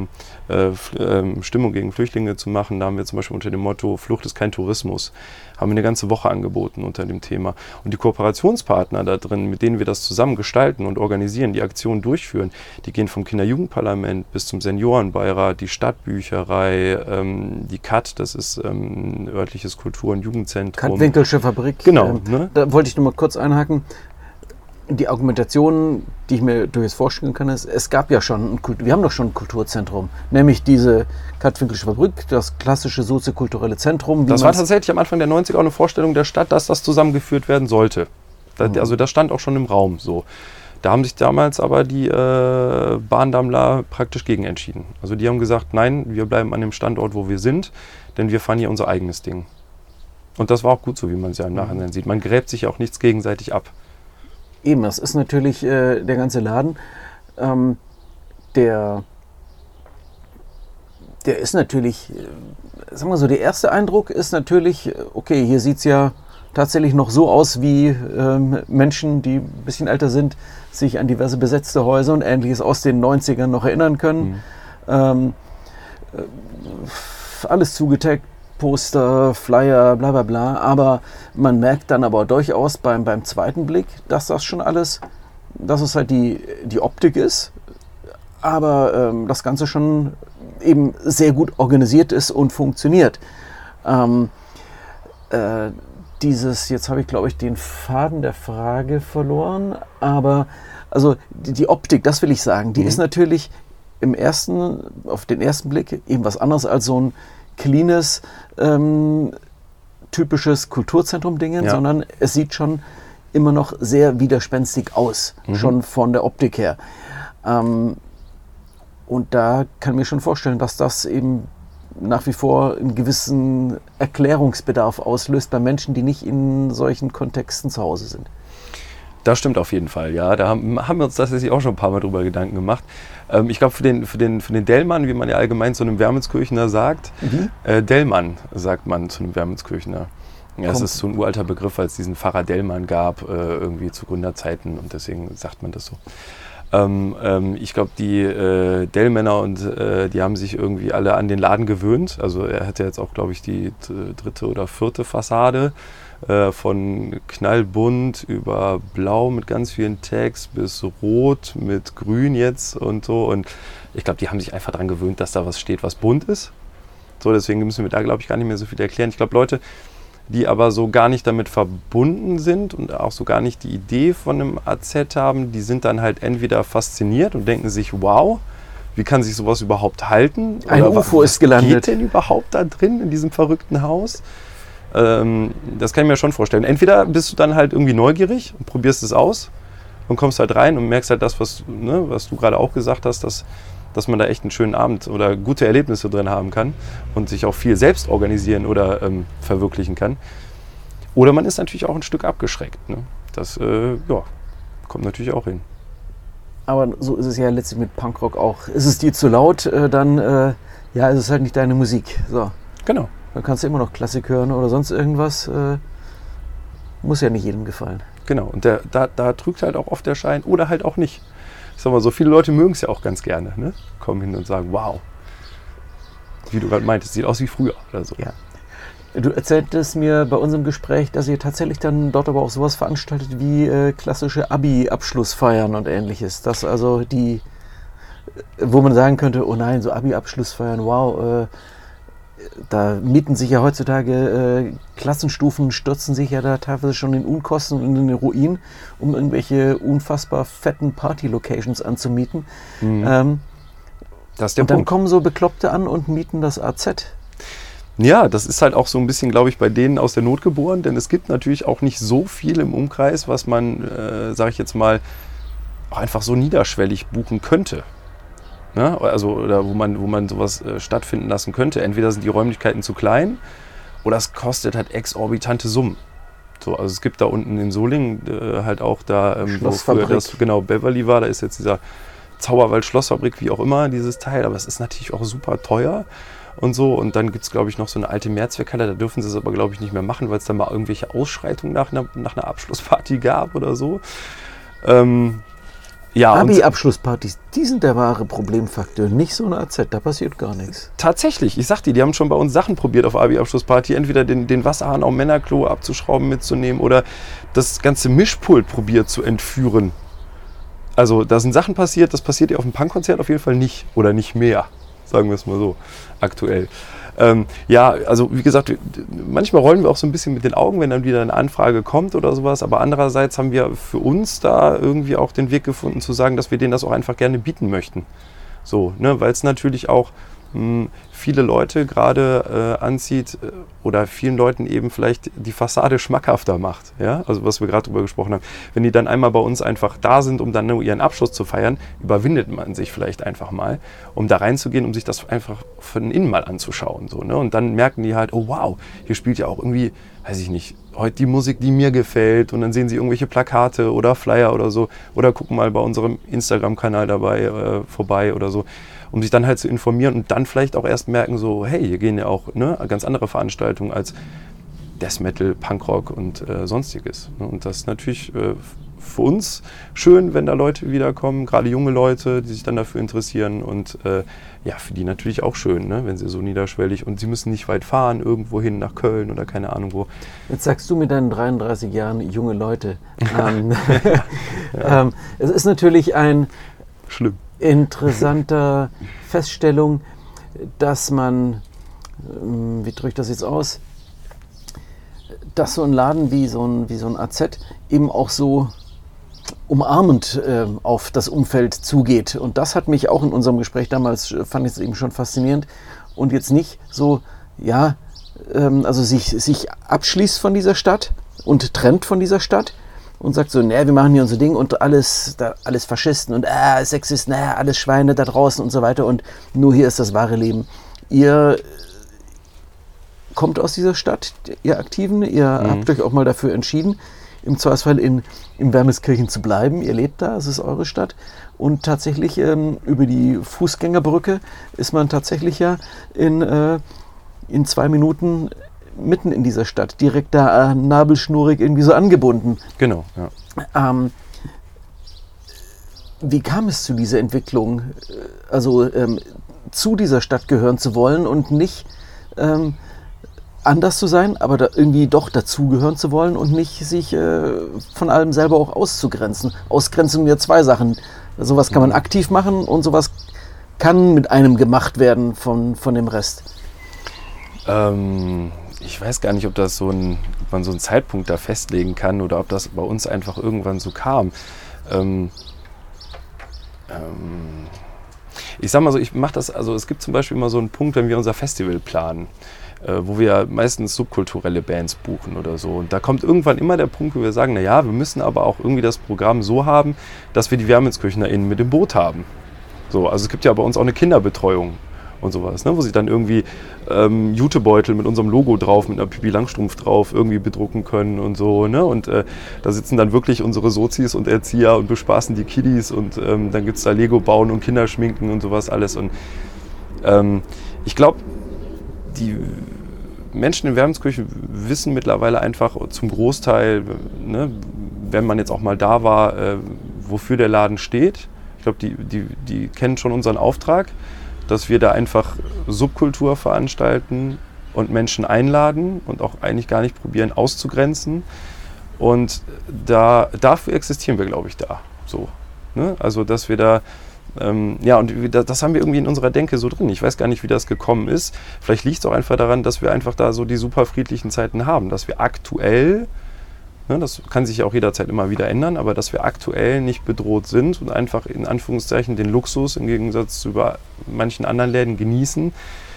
Stimmung gegen Flüchtlinge zu machen. Da haben wir zum Beispiel unter dem Motto Flucht ist kein Tourismus, haben wir eine ganze Woche angeboten unter dem Thema. Und die Kooperationspartner da drin, mit denen wir das zusammen gestalten und organisieren, die Aktionen durchführen, die gehen vom Kinderjugendparlament bis zum Seniorenbeirat, die Stadtbücherei, die KAT, das ist ein örtliches Kultur- und Jugendzentrum. Kat-Winkelsche Fabrik. Genau. Ne? Da wollte ich nur mal kurz einhaken. Die Argumentation, die ich mir durchaus vorstellen kann, ist, es gab ja schon, wir haben doch schon ein Kulturzentrum, nämlich diese Kat-Winkelsche Fabrik, das klassische soziokulturelle Zentrum. Das war tatsächlich am Anfang der 90er auch eine Vorstellung der Stadt, dass das zusammengeführt werden sollte. Also das stand auch schon im Raum so. Da haben sich damals aber die Bahndammler praktisch gegen entschieden. Also die haben gesagt, nein, wir bleiben an dem Standort, wo wir sind, denn wir fahren hier unser eigenes Ding. Und das war auch gut so, wie man es ja im Nachhinein sieht. Man gräbt sich auch nichts gegenseitig ab. Eben, das ist natürlich der ganze Laden. Der ist natürlich, sagen wir so, der erste Eindruck ist natürlich, okay, hier sieht es ja tatsächlich noch so aus, wie Menschen, die ein bisschen älter sind, sich an diverse besetzte Häuser und Ähnliches aus den 90ern noch erinnern können. Alles zugetaggt, Poster, Flyer, bla bla bla, aber man merkt dann aber durchaus beim zweiten Blick, dass das schon alles, dass es halt die Optik ist, aber das Ganze schon eben sehr gut organisiert ist und funktioniert. Jetzt habe ich, glaube ich, den Faden der Frage verloren, aber also die Optik, das will ich sagen, die ist natürlich auf den ersten Blick eben was anderes als so ein cleanes, typisches Kulturzentrum-Dingen, sondern es sieht schon immer noch sehr widerspenstig aus, schon von der Optik her. Und da kann ich mir schon vorstellen, dass das eben nach wie vor einen gewissen Erklärungsbedarf auslöst bei Menschen, die nicht in solchen Kontexten zu Hause sind. Das stimmt auf jeden Fall, ja. Da haben wir uns tatsächlich auch schon ein paar Mal drüber Gedanken gemacht. Ich glaube, für den Dellmann, wie man ja allgemein zu einem Wermelskirchener sagt, Dellmann sagt man zu einem Wermelskirchener. Ja, das ist so ein uralter Begriff, weil es diesen Pfarrer Dellmann gab, irgendwie zu Gründerzeiten, und deswegen sagt man das so. Ich glaube, die Dellmänner und die haben sich irgendwie alle an den Laden gewöhnt. Also er hat ja jetzt auch, glaube ich, die 3. oder 4. Fassade. Von knallbunt über blau mit ganz vielen Tags bis rot mit grün jetzt und so. Und ich glaube, die haben sich einfach daran gewöhnt, dass da was steht, was bunt ist. So, deswegen müssen wir da, glaube ich, gar nicht mehr so viel erklären. Ich glaube, Leute, die aber so gar nicht damit verbunden sind und auch so gar nicht die Idee von einem AZ haben, die sind dann halt entweder fasziniert und denken sich, wow, wie kann sich sowas überhaupt halten? Ein UFO ist gelandet. Was geht denn überhaupt da drin in diesem verrückten Haus? Das kann ich mir schon vorstellen. Entweder bist du dann halt irgendwie neugierig und probierst es aus und kommst halt rein und merkst halt das, was du gerade auch gesagt hast, dass man da echt einen schönen Abend oder gute Erlebnisse drin haben kann und sich auch viel selbst organisieren oder verwirklichen kann. Oder man ist natürlich auch ein Stück abgeschreckt. Ne? Das kommt natürlich auch hin. Aber so ist es ja letztlich mit Punkrock auch. Ist es dir zu laut, dann ist es halt nicht deine Musik. So. Genau. Dann kannst du immer noch Klassik hören oder sonst irgendwas. Muss ja nicht jedem gefallen. Genau, und da trügt halt auch oft der Schein oder halt auch nicht. Ich sag mal so, viele Leute mögen es ja auch ganz gerne. Ne? Kommen hin und sagen, wow, wie du gerade meintest, sieht aus wie früher oder so. Ja. Du erzähltest mir bei unserem Gespräch, dass ihr tatsächlich dann dort aber auch sowas veranstaltet wie klassische Abi-Abschlussfeiern und Ähnliches. Das also wo man sagen könnte, oh nein, so Abi-Abschlussfeiern, wow, da mieten sich ja heutzutage Klassenstufen, stürzen sich ja da teilweise schon in Unkosten und in den Ruin, um irgendwelche unfassbar fetten Party-Locations anzumieten. Das ist der und dann Punkt. kommen so Bekloppte an und mieten das AZ. Ja, das ist halt auch so ein bisschen, glaube ich, bei denen aus der Not geboren, denn es gibt natürlich auch nicht so viel im Umkreis, was man, sage ich jetzt mal, auch einfach so niederschwellig buchen könnte. Ja, also, oder wo man sowas stattfinden lassen könnte. Entweder sind die Räumlichkeiten zu klein oder es kostet halt exorbitante Summen. So, also es gibt da unten in Solingen halt auch da, wo früher das Beverly war, da ist jetzt dieser Zauberwald-Schlossfabrik, wie auch immer, dieses Teil, aber es ist natürlich auch super teuer und so. Und dann gibt es, glaube ich, noch so eine alte Mehrzweckhalle, da dürfen sie es aber, glaube ich, nicht mehr machen, weil es dann mal irgendwelche Ausschreitungen nach einer Abschlussparty gab oder so. Ja, Abi-Abschlusspartys, die sind der wahre Problemfaktor, nicht so eine AZ, da passiert gar nichts. Tatsächlich, ich sag dir, die haben schon bei uns Sachen probiert auf Abi-Abschlussparty, entweder den Wasserhahn am Männerklo abzuschrauben, mitzunehmen oder das ganze Mischpult probiert zu entführen. Also da sind Sachen passiert, das passiert ja auf dem Punkkonzert auf jeden Fall nicht oder nicht mehr, sagen wir es mal so, aktuell. Ja, also wie gesagt, manchmal rollen wir auch so ein bisschen mit den Augen, wenn dann wieder eine Anfrage kommt oder sowas, aber andererseits haben wir für uns da irgendwie auch den Weg gefunden zu sagen, dass wir denen das auch einfach gerne bieten möchten. So, ne, weil es natürlich auch viele Leute gerade anzieht oder vielen Leuten eben vielleicht die Fassade schmackhafter macht. Ja? Also was wir gerade drüber gesprochen haben. Wenn die dann einmal bei uns einfach da sind, um dann nur ihren Abschluss zu feiern, überwindet man sich vielleicht einfach mal, um da reinzugehen, um sich das einfach von innen mal anzuschauen. So, ne? Und dann merken die halt, oh wow, hier spielt ja auch irgendwie, weiß ich nicht, heute die Musik, die mir gefällt, und dann sehen sie irgendwelche Plakate oder Flyer oder so oder gucken mal bei unserem Instagram-Kanal dabei vorbei oder so, um sich dann halt zu informieren und dann vielleicht auch erst merken, so hey, hier gehen ja auch ganz andere Veranstaltungen als Death Metal, Punkrock und sonstiges. Ne? Und das ist natürlich für uns schön, wenn da Leute wiederkommen, gerade junge Leute, die sich dann dafür interessieren, und ja, für die natürlich auch schön, ne? Wenn sie so niederschwellig, und sie müssen nicht weit fahren, irgendwo hin nach Köln oder keine Ahnung wo. Jetzt sagst du mit deinen 33 Jahren junge Leute. Es ist natürlich ein interessanter Feststellung, dass man, wie drücke ich das jetzt aus, dass so ein Laden wie so ein AZ eben auch so umarmend auf das Umfeld zugeht. Und das hat mich auch in unserem Gespräch damals, fand ich es eben schon faszinierend, und jetzt nicht so, ja, also sich abschließt von dieser Stadt und trennt von dieser Stadt und sagt so, wir machen hier unser Ding und alles Faschisten und Sexisten, alles Schweine da draußen und so weiter, und nur hier ist das wahre Leben. Ihr kommt aus dieser Stadt, ihr Aktiven, ihr habt euch auch mal dafür entschieden, im Zweifelsfall in Wermelskirchen zu bleiben. Ihr lebt da, es ist eure Stadt. Und tatsächlich über die Fußgängerbrücke ist man tatsächlich ja in 2 Minuten mitten in dieser Stadt, direkt da nabelschnurig irgendwie so angebunden. Genau, ja. Wie kam es zu dieser Entwicklung, also zu dieser Stadt gehören zu wollen und nicht anders zu sein, aber da irgendwie doch dazugehören zu wollen und nicht sich von allem selber auch auszugrenzen? Ausgrenzung sind ja 2 Sachen. Sowas kann man aktiv machen und sowas kann mit einem gemacht werden von dem Rest. Ich weiß gar nicht, ob man so einen Zeitpunkt da festlegen kann oder ob das bei uns einfach irgendwann so kam. Ich sag mal so, ich mache das, also es gibt zum Beispiel immer so einen Punkt, wenn wir unser Festival planen, wo wir meistens subkulturelle Bands buchen oder so. Und da kommt irgendwann immer der Punkt, wo wir sagen, naja, wir müssen aber auch irgendwie das Programm so haben, dass wir die WermelskirchnerInnen mit im Boot haben. So, also es gibt ja bei uns auch eine Kinderbetreuung und sowas, ne, wo sie dann irgendwie Jutebeutel mit unserem Logo drauf, mit einer Pipi Langstrumpf drauf irgendwie bedrucken können und so, ne, und da sitzen dann wirklich unsere Sozis und Erzieher und bespaßen die Kiddies, und dann gibt es da Lego bauen und Kinderschminken und sowas alles, und ich glaube, die Menschen in Wermelskirchen wissen mittlerweile einfach zum Großteil, ne, wenn man jetzt auch mal da war, wofür der Laden steht. Ich glaube, die kennen schon unseren Auftrag, dass wir da einfach Subkultur veranstalten und Menschen einladen und auch eigentlich gar nicht probieren auszugrenzen. Und dafür existieren wir, glaube ich, da. So, ne? Also, dass wir da, ja, und das haben wir irgendwie in unserer Denke so drin. Ich weiß gar nicht, wie das gekommen ist. Vielleicht liegt es auch einfach daran, dass wir einfach da so die super friedlichen Zeiten haben, dass wir aktuell, ne, das kann sich ja auch jederzeit immer wieder ändern, aber dass wir aktuell nicht bedroht sind und einfach in Anführungszeichen den Luxus im Gegensatz zu manchen anderen Läden genießen,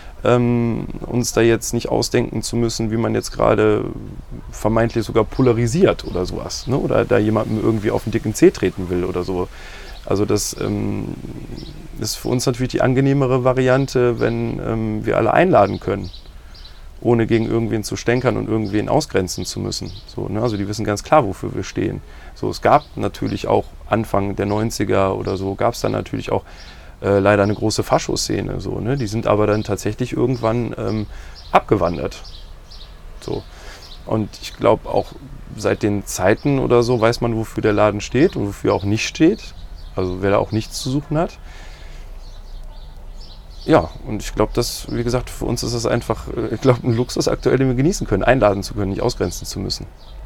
uns da jetzt nicht ausdenken zu müssen, wie man jetzt gerade vermeintlich sogar polarisiert oder sowas, ne, oder da jemandem irgendwie auf den dicken Zeh treten will oder so. Also das ist für uns natürlich die angenehmere Variante, wenn wir alle einladen können, ohne gegen irgendwen zu stänkern und irgendwen ausgrenzen zu müssen. So, ne? Also die wissen ganz klar, wofür wir stehen. So, es gab natürlich auch Anfang der 90er oder so, gab es dann natürlich auch leider eine große Fascho-Szene. So, ne? Die sind aber dann tatsächlich irgendwann abgewandert. So. Und ich glaube auch seit den Zeiten oder so weiß man, wofür der Laden steht und wofür er auch nicht steht. also wer da auch nichts zu suchen hat. Ja, und ich glaube, wie gesagt, für uns ist das einfach, ich glaube, ein Luxus aktuell, den wir genießen können, einladen zu können, nicht ausgrenzen zu müssen.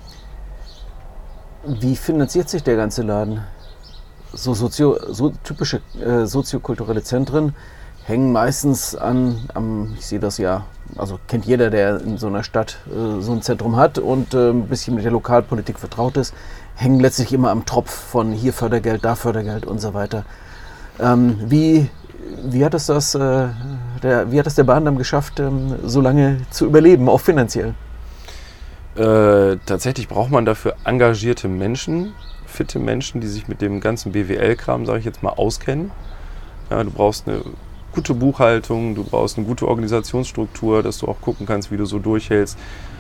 Wie finanziert sich der ganze Laden? So typische soziokulturelle Zentren hängen meistens ich sehe das ja, also kennt jeder, der in so einer Stadt so ein Zentrum hat und ein bisschen mit der Lokalpolitik vertraut ist, hängen letztlich immer am Tropf von hier Fördergeld, da Fördergeld und so weiter. Wie hat es der Bahndamm geschafft, so lange zu überleben, auch finanziell? Tatsächlich braucht man dafür engagierte Menschen, fitte Menschen, die sich mit dem ganzen BWL-Kram, sage ich jetzt mal, auskennen. Ja, du brauchst eine gute Buchhaltung, du brauchst eine gute Organisationsstruktur, dass du auch gucken kannst, wie du so durchhältst.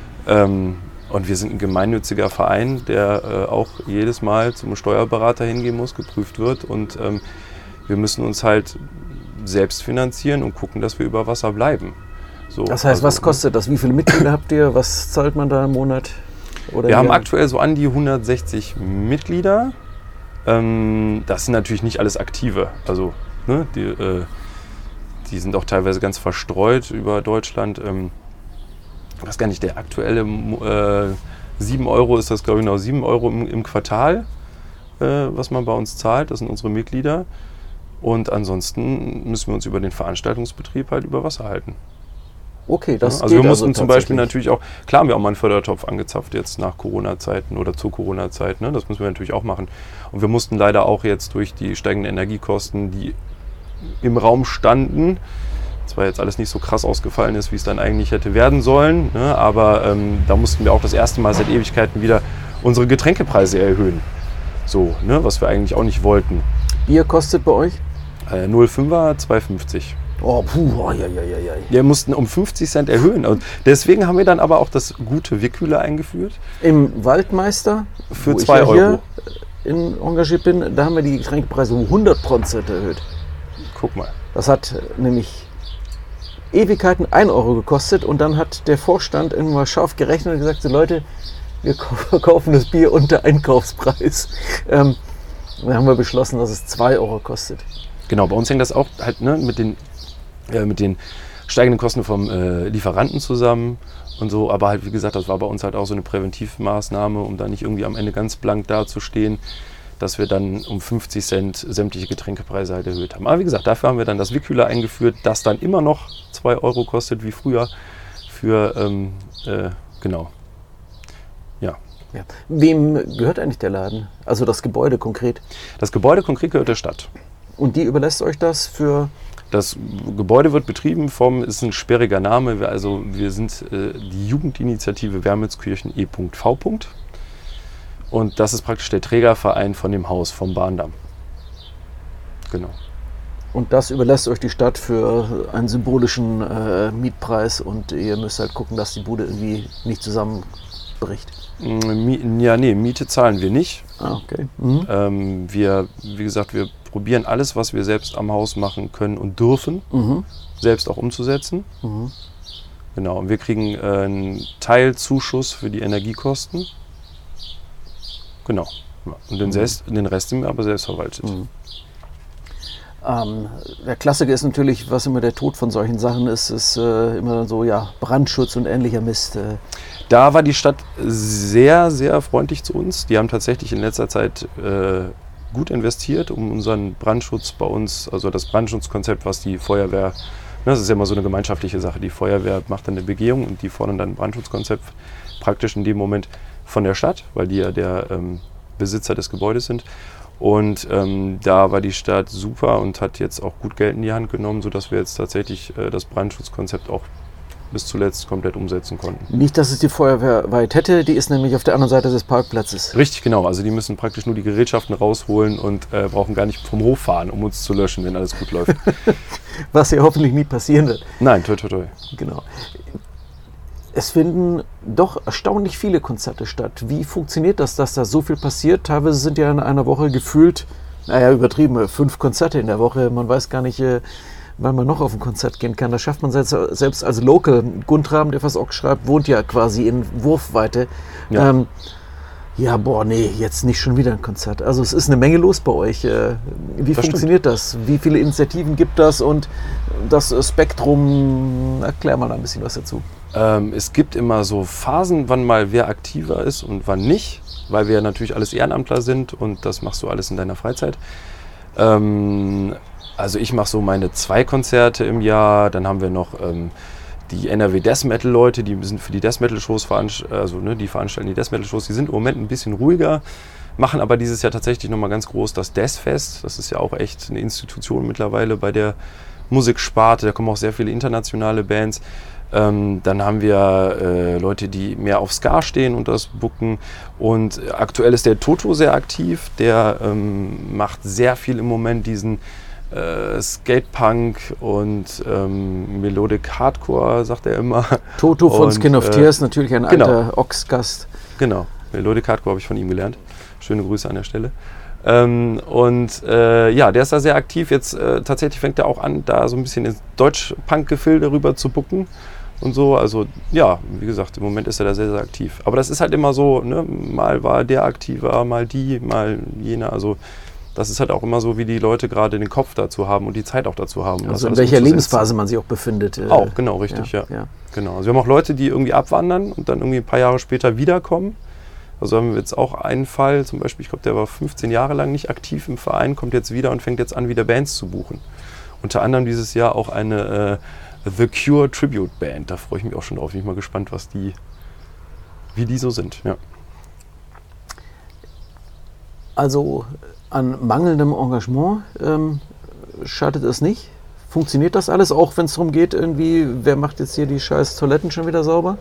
Und wir sind ein gemeinnütziger Verein, der auch jedes Mal zum Steuerberater hingehen muss, geprüft wird. Und wir müssen uns halt selbst finanzieren und gucken, dass wir über Wasser bleiben. So, das heißt, was kostet das? Wie viele Mitglieder habt ihr? Was zahlt man da im Monat? Oder wir haben aktuell so an die 160 Mitglieder. Das sind natürlich nicht alles Aktive. Also ne, die sind auch teilweise ganz verstreut über Deutschland. Ich weiß gar nicht, der aktuelle 7 Euro ist das, glaube ich, genau 7 Euro im Quartal, was man bei uns zahlt. Das sind unsere Mitglieder. Und ansonsten müssen wir uns über den Veranstaltungsbetrieb halt über Wasser halten. Okay, das also wir mussten zum Beispiel natürlich auch, klar haben wir auch mal einen Fördertopf angezapft jetzt nach Corona-Zeiten oder zur Corona-Zeit, ne? Das müssen wir natürlich auch machen. Und wir mussten leider auch jetzt durch die steigenden Energiekosten, die im Raum standen, zwar jetzt alles nicht so krass ausgefallen ist, wie es dann eigentlich hätte werden sollen, ne? Aber da mussten wir auch das erste Mal seit Ewigkeiten wieder unsere Getränkepreise erhöhen. So, ne? Was wir eigentlich auch nicht wollten. Bier kostet bei euch? 0,5er, 2,50. Oh, puh, ja. Wir mussten um 50 Cent erhöhen. Und deswegen haben wir dann aber auch das gute Wickhüler eingeführt. Im Waldmeister, für 2 Euro. Engagiert bin, da haben wir die Getränkepreise um 100% erhöht. Guck mal. Das hat nämlich Ewigkeiten 1 Euro gekostet und dann hat der Vorstand irgendwann scharf gerechnet und gesagt, so Leute, wir kaufen das Bier unter Einkaufspreis. Dann haben wir beschlossen, dass es 2 Euro kostet. Genau, bei uns hängt das auch halt mit den steigenden Kosten vom Lieferanten zusammen und so. Aber halt, wie gesagt, das war bei uns halt auch so eine Präventivmaßnahme, um da nicht irgendwie am Ende ganz blank dazustehen, dass wir dann um 50 Cent sämtliche Getränkepreise halt erhöht haben. Aber wie gesagt, dafür haben wir dann das Wickhüler eingeführt, das dann immer noch 2 Euro kostet wie früher für, genau, ja. Ja. Wem gehört eigentlich der Laden? Also das Gebäude konkret? Das Gebäude konkret gehört der Stadt. Und die überlässt euch das für? Das Gebäude wird betrieben ist ein sperriger Name. Wir sind die Jugendinitiative Wermelskirchen E.V. Und das ist praktisch der Trägerverein von dem Haus, vom Bahndamm. Genau. Und das überlässt euch die Stadt für einen symbolischen Mietpreis und ihr müsst halt gucken, dass die Bude irgendwie nicht zusammenbricht. Miete zahlen wir nicht. Ah, okay. Mhm. Wie gesagt, wir probieren alles, was wir selbst am Haus machen können und dürfen, selbst auch umzusetzen. Mhm. Genau, und wir kriegen einen Teilzuschuss für die Energiekosten. Genau. Und den Rest sind wir aber selbst verwaltet. Mhm. Der Klassiker ist natürlich, was immer der Tod von solchen Sachen ist immer so, ja, Brandschutz und ähnlicher Mist. Da war die Stadt sehr, sehr freundlich zu uns. Die haben tatsächlich in letzter Zeit gut investiert, um unseren Brandschutz bei uns, also das Brandschutzkonzept, was die Feuerwehr, das ist ja immer so eine gemeinschaftliche Sache, die Feuerwehr macht dann eine Begehung und die fordern dann ein Brandschutzkonzept praktisch in dem Moment von der Stadt, weil die ja der Besitzer des Gebäudes sind. Und da war die Stadt super und hat jetzt auch gut Geld in die Hand genommen, sodass wir jetzt tatsächlich das Brandschutzkonzept auch bis zuletzt komplett umsetzen konnten. Nicht, dass es die Feuerwehr weit hätte, die ist nämlich auf der anderen Seite des Parkplatzes. Richtig, genau. Also die müssen praktisch nur die Gerätschaften rausholen und brauchen gar nicht vom Hof fahren, um uns zu löschen, wenn alles gut läuft. Was ja hoffentlich nie passieren wird. Nein, toi, toi, toi. Genau. Es finden doch erstaunlich viele Konzerte statt. Wie funktioniert das, dass da so viel passiert? Teilweise sind ja in einer Woche gefühlt, übertrieben, 5 Konzerte in der Woche. Man weiß gar nicht, wann man noch auf ein Konzert gehen kann. Das schafft man selbst als Local. Guntram, der was auch schreibt, wohnt ja quasi in Wurfweite. Ja. Ja, boah, nee, jetzt nicht schon wieder ein Konzert. Also es ist eine Menge los bei euch. Wie funktioniert das? Wie viele Initiativen gibt das? Und das Spektrum, erklär mal ein bisschen was dazu. Es gibt immer so Phasen, wann mal wer aktiver ist und wann nicht, weil wir natürlich alles Ehrenamtler sind und das machst du alles in deiner Freizeit. Also ich mache so meine 2 Konzerte im Jahr, dann haben wir noch die NRW Death Metal Leute, die sind für die Death Metal Shows die veranstalten die Death Metal Shows, die sind im Moment ein bisschen ruhiger, machen aber dieses Jahr tatsächlich nochmal ganz groß das Death Fest. Das ist ja auch echt eine Institution mittlerweile bei der Musiksparte, da kommen auch sehr viele internationale Bands. Dann haben wir Leute, die mehr auf Ska stehen und das booken. Und aktuell ist der Toto sehr aktiv, der macht sehr viel im Moment diesen Skatepunk und Melodic Hardcore, sagt er immer. Toto von Skin of Tears, natürlich ein alter Ochs-Gast. Genau, Melodic Hardcore habe ich von ihm gelernt. Schöne Grüße an der Stelle. Der ist da sehr aktiv. Jetzt tatsächlich fängt er auch an, da so ein bisschen ins Deutsch-Punk-Gefilde rüber zu booken und so. Also ja, wie gesagt, im Moment ist er da sehr, sehr aktiv. Aber das ist halt immer so, ne? Mal war der aktiver, mal die, mal jener. Also das ist halt auch immer so, wie die Leute gerade den Kopf dazu haben und die Zeit auch dazu haben. Also in welcher Lebensphase man sich auch befindet. Auch, genau, richtig, ja. Genau. Also wir haben auch Leute, die irgendwie abwandern und dann irgendwie ein paar Jahre später wiederkommen. Also haben wir jetzt auch einen Fall, zum Beispiel, ich glaube, der war 15 Jahre lang nicht aktiv im Verein, kommt jetzt wieder und fängt jetzt an, wieder Bands zu buchen. Unter anderem dieses Jahr auch eine The Cure Tribute Band. Da freue ich mich auch schon drauf. Bin ich mal gespannt, wie die so sind. Ja. Also an mangelndem Engagement scheitert es nicht. Funktioniert das alles, auch wenn es darum geht, irgendwie, wer macht jetzt hier die scheiß Toiletten schon wieder sauber?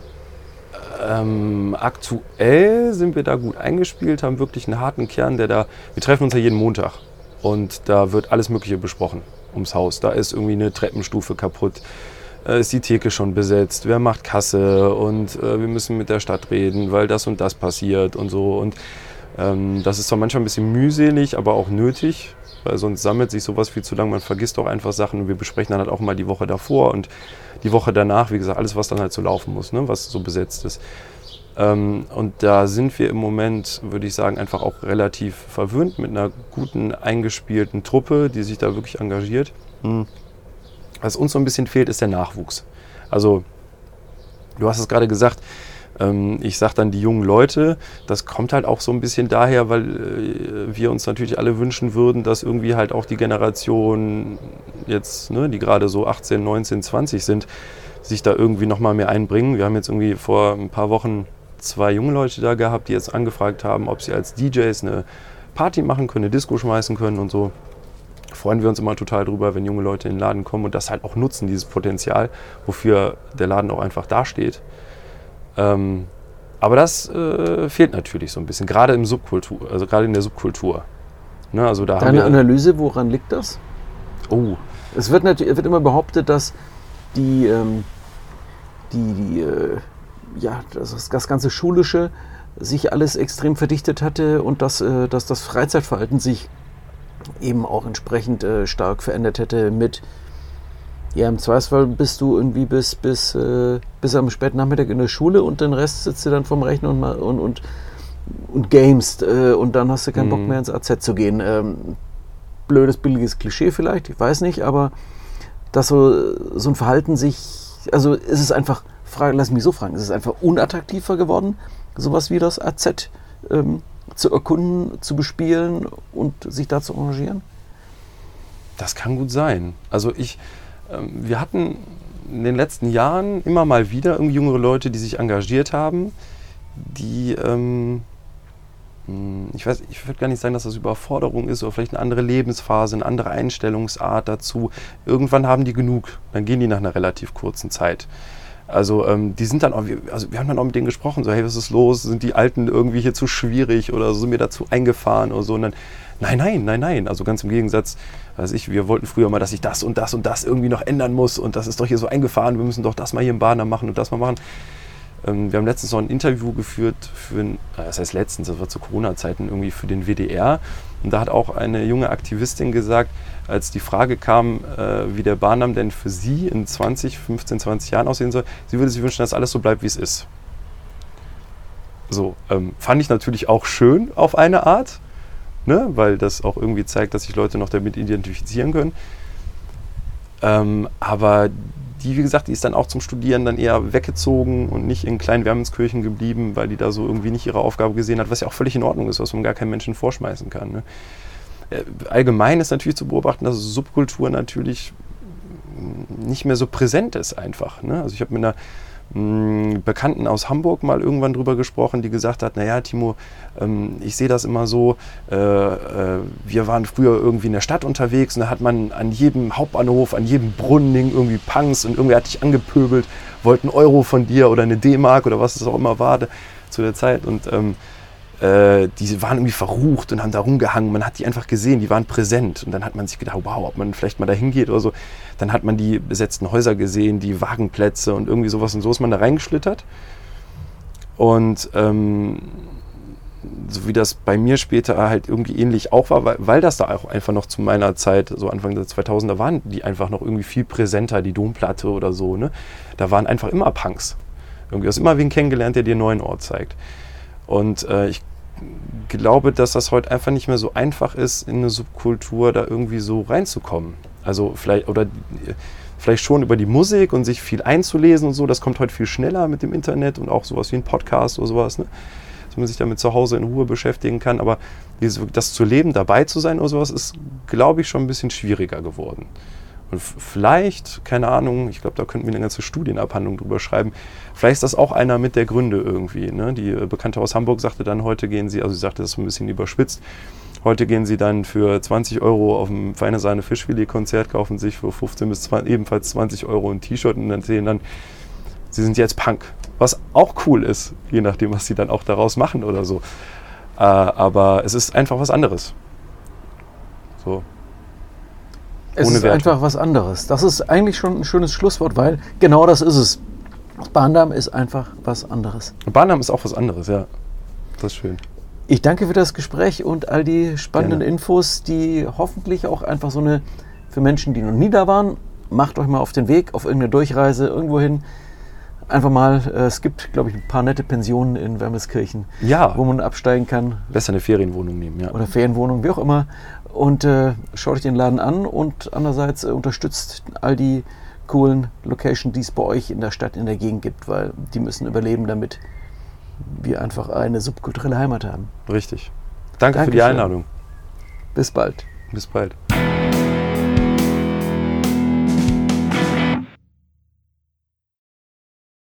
Aktuell sind wir da gut eingespielt, haben wirklich einen harten Kern, wir treffen uns ja jeden Montag und da wird alles Mögliche besprochen ums Haus. Da ist irgendwie eine Treppenstufe kaputt, ist die Theke schon besetzt, wer macht Kasse und wir müssen mit der Stadt reden, weil das und das passiert und so. Und das ist zwar manchmal ein bisschen mühselig, aber auch nötig, weil sonst sammelt sich sowas viel zu lang, man vergisst auch einfach Sachen und wir besprechen dann halt auch mal die Woche davor und die Woche danach, wie gesagt, alles, was dann halt so laufen muss, ne, was so besetzt ist. Und da sind wir im Moment, würde ich sagen, einfach auch relativ verwöhnt mit einer guten, eingespielten Truppe, die sich da wirklich engagiert. Was uns so ein bisschen fehlt, ist der Nachwuchs. Also, du hast es gerade gesagt, ich sage dann die jungen Leute, das kommt halt auch so ein bisschen daher, weil wir uns natürlich alle wünschen würden, dass irgendwie halt auch die Generation jetzt, ne, die gerade so 18, 19, 20 sind, sich da irgendwie nochmal mehr einbringen. Wir haben jetzt irgendwie vor ein paar Wochen 2 junge Leute da gehabt, die jetzt angefragt haben, ob sie als DJs eine Party machen können, eine Disco schmeißen können und so. Freuen wir uns immer total drüber, wenn junge Leute in den Laden kommen und das halt auch nutzen, dieses Potenzial, wofür der Laden auch einfach dasteht. Aber das fehlt natürlich so ein bisschen, gerade in der Subkultur. Ne, also da Deine Analyse, woran liegt das? Oh. Es wird immer behauptet, dass das ganze Schulische sich alles extrem verdichtet hatte und dass das Freizeitverhalten sich eben auch entsprechend stark verändert hätte mit, ja, im Zweifelsfall bist du irgendwie bis am späten Nachmittag in der Schule und den Rest sitzt du dann vorm Rechner und gamest und dann hast du keinen Bock mehr ins AZ zu gehen. Blödes, billiges Klischee vielleicht, ich weiß nicht, aber dass so ein Verhalten also ist es einfach, lass mich so fragen, ist es einfach unattraktiver geworden, sowas wie das AZ zu erkunden, zu bespielen und sich da zu engagieren? Das kann gut sein. Also wir hatten in den letzten Jahren immer mal wieder irgendwie jüngere Leute, die sich engagiert haben, die, ich würde gar nicht sagen, dass das Überforderung ist oder vielleicht eine andere Lebensphase, eine andere Einstellungsart dazu. Irgendwann haben die genug, dann gehen die nach einer relativ kurzen Zeit. Also die sind dann auch, wir haben dann auch mit denen gesprochen, so hey, was ist los, sind die Alten irgendwie hier zu schwierig oder so, sind mir dazu eingefahren oder so und dann nein, also ganz im Gegensatz, wir wollten früher mal, dass ich das und das und das irgendwie noch ändern muss und das ist doch hier so eingefahren, wir müssen doch das mal hier im Bahnhof machen und das mal machen. Wir haben letztens noch ein Interview geführt das war zu Corona-Zeiten irgendwie für den WDR und da hat auch eine junge Aktivistin gesagt, als die Frage kam, wie der Bahnname denn für sie in 15, 20 Jahren aussehen soll, sie würde sich wünschen, dass alles so bleibt, wie es ist. So, fand ich natürlich auch schön auf eine Art, ne? Weil das auch irgendwie zeigt, dass sich Leute noch damit identifizieren können. Aber die, wie gesagt, die ist dann auch zum Studieren dann eher weggezogen und nicht in kleinen Wermelskirchen geblieben, weil die da so irgendwie nicht ihre Aufgabe gesehen hat, was ja auch völlig in Ordnung ist, was man gar keinem Menschen vorschmeißen kann. Ne? Allgemein ist natürlich zu beobachten, dass Subkultur natürlich nicht mehr so präsent ist einfach. Ne? Also ich habe mit einer Bekannten aus Hamburg mal irgendwann drüber gesprochen, die gesagt hat, naja, Timo, ich sehe das immer so, wir waren früher irgendwie in der Stadt unterwegs und da hat man an jedem Hauptbahnhof, an jedem Brunnen irgendwie Punks und irgendwer hat dich angepöbelt, wollte einen Euro von dir oder eine D-Mark oder was es auch immer war zu der Zeit und die waren irgendwie verrucht und haben da rumgehangen. Man hat die einfach gesehen, die waren präsent. Und dann hat man sich gedacht, wow, ob man vielleicht mal da hingeht oder so. Dann hat man die besetzten Häuser gesehen, die Wagenplätze und irgendwie sowas. Und so ist man da reingeschlittert. Und so wie das bei mir später halt irgendwie ähnlich auch war, weil das da auch einfach noch zu meiner Zeit, so Anfang der 2000er, waren die einfach noch irgendwie viel präsenter, die Domplatte oder so. Ne? Da waren einfach immer Punks. Irgendwie hast immer wen kennengelernt, der dir einen neuen Ort zeigt. Und ich glaube, dass das heute einfach nicht mehr so einfach ist, in eine Subkultur da irgendwie so reinzukommen. Also vielleicht schon über die Musik und sich viel einzulesen und so, das kommt heute viel schneller mit dem Internet und auch sowas wie ein Podcast oder sowas, ne? Dass man sich damit zu Hause in Ruhe beschäftigen kann, aber das zu leben, dabei zu sein oder sowas, ist, glaube ich, schon ein bisschen schwieriger geworden. Und vielleicht, keine Ahnung, ich glaube, da könnten wir eine ganze Studienabhandlung drüber schreiben. Vielleicht ist das auch einer mit der Gründe irgendwie. Ne? Die Bekannte aus Hamburg sagte dann, heute gehen sie, also sie sagte das so ein bisschen überspitzt, heute gehen sie dann für 20 Euro auf ein Feine Sahne Fischfilet-Konzert, kaufen sich für 15 bis 20, ebenfalls 20 Euro ein T-Shirt und dann sehen dann, sie sind jetzt Punk. Was auch cool ist, je nachdem, was sie dann auch daraus machen oder so. Aber es ist einfach was anderes. So. Es ist einfach was anderes. Das ist eigentlich schon ein schönes Schlusswort, weil genau das ist es. Bahndamm ist einfach was anderes. Bahndamm ist auch was anderes, ja. Das ist schön. Ich danke für das Gespräch und all die spannenden Gerne. Infos, die hoffentlich auch einfach so eine, für Menschen, die noch nie da waren, macht euch mal auf den Weg, auf irgendeine Durchreise irgendwo hin. Einfach mal, es gibt, glaube ich, ein paar nette Pensionen in Wermelskirchen, Ja. wo man absteigen kann. Besser eine Ferienwohnung nehmen, ja. Oder Ferienwohnung, wie auch immer. Und schaut euch den Laden an und andererseits unterstützt all die coolen Locations, die es bei euch in der Stadt, in der Gegend gibt, weil die müssen überleben, damit wir einfach eine subkulturelle Heimat haben. Richtig. Danke für die Dankeschön. Einladung. Bis bald. Bis bald.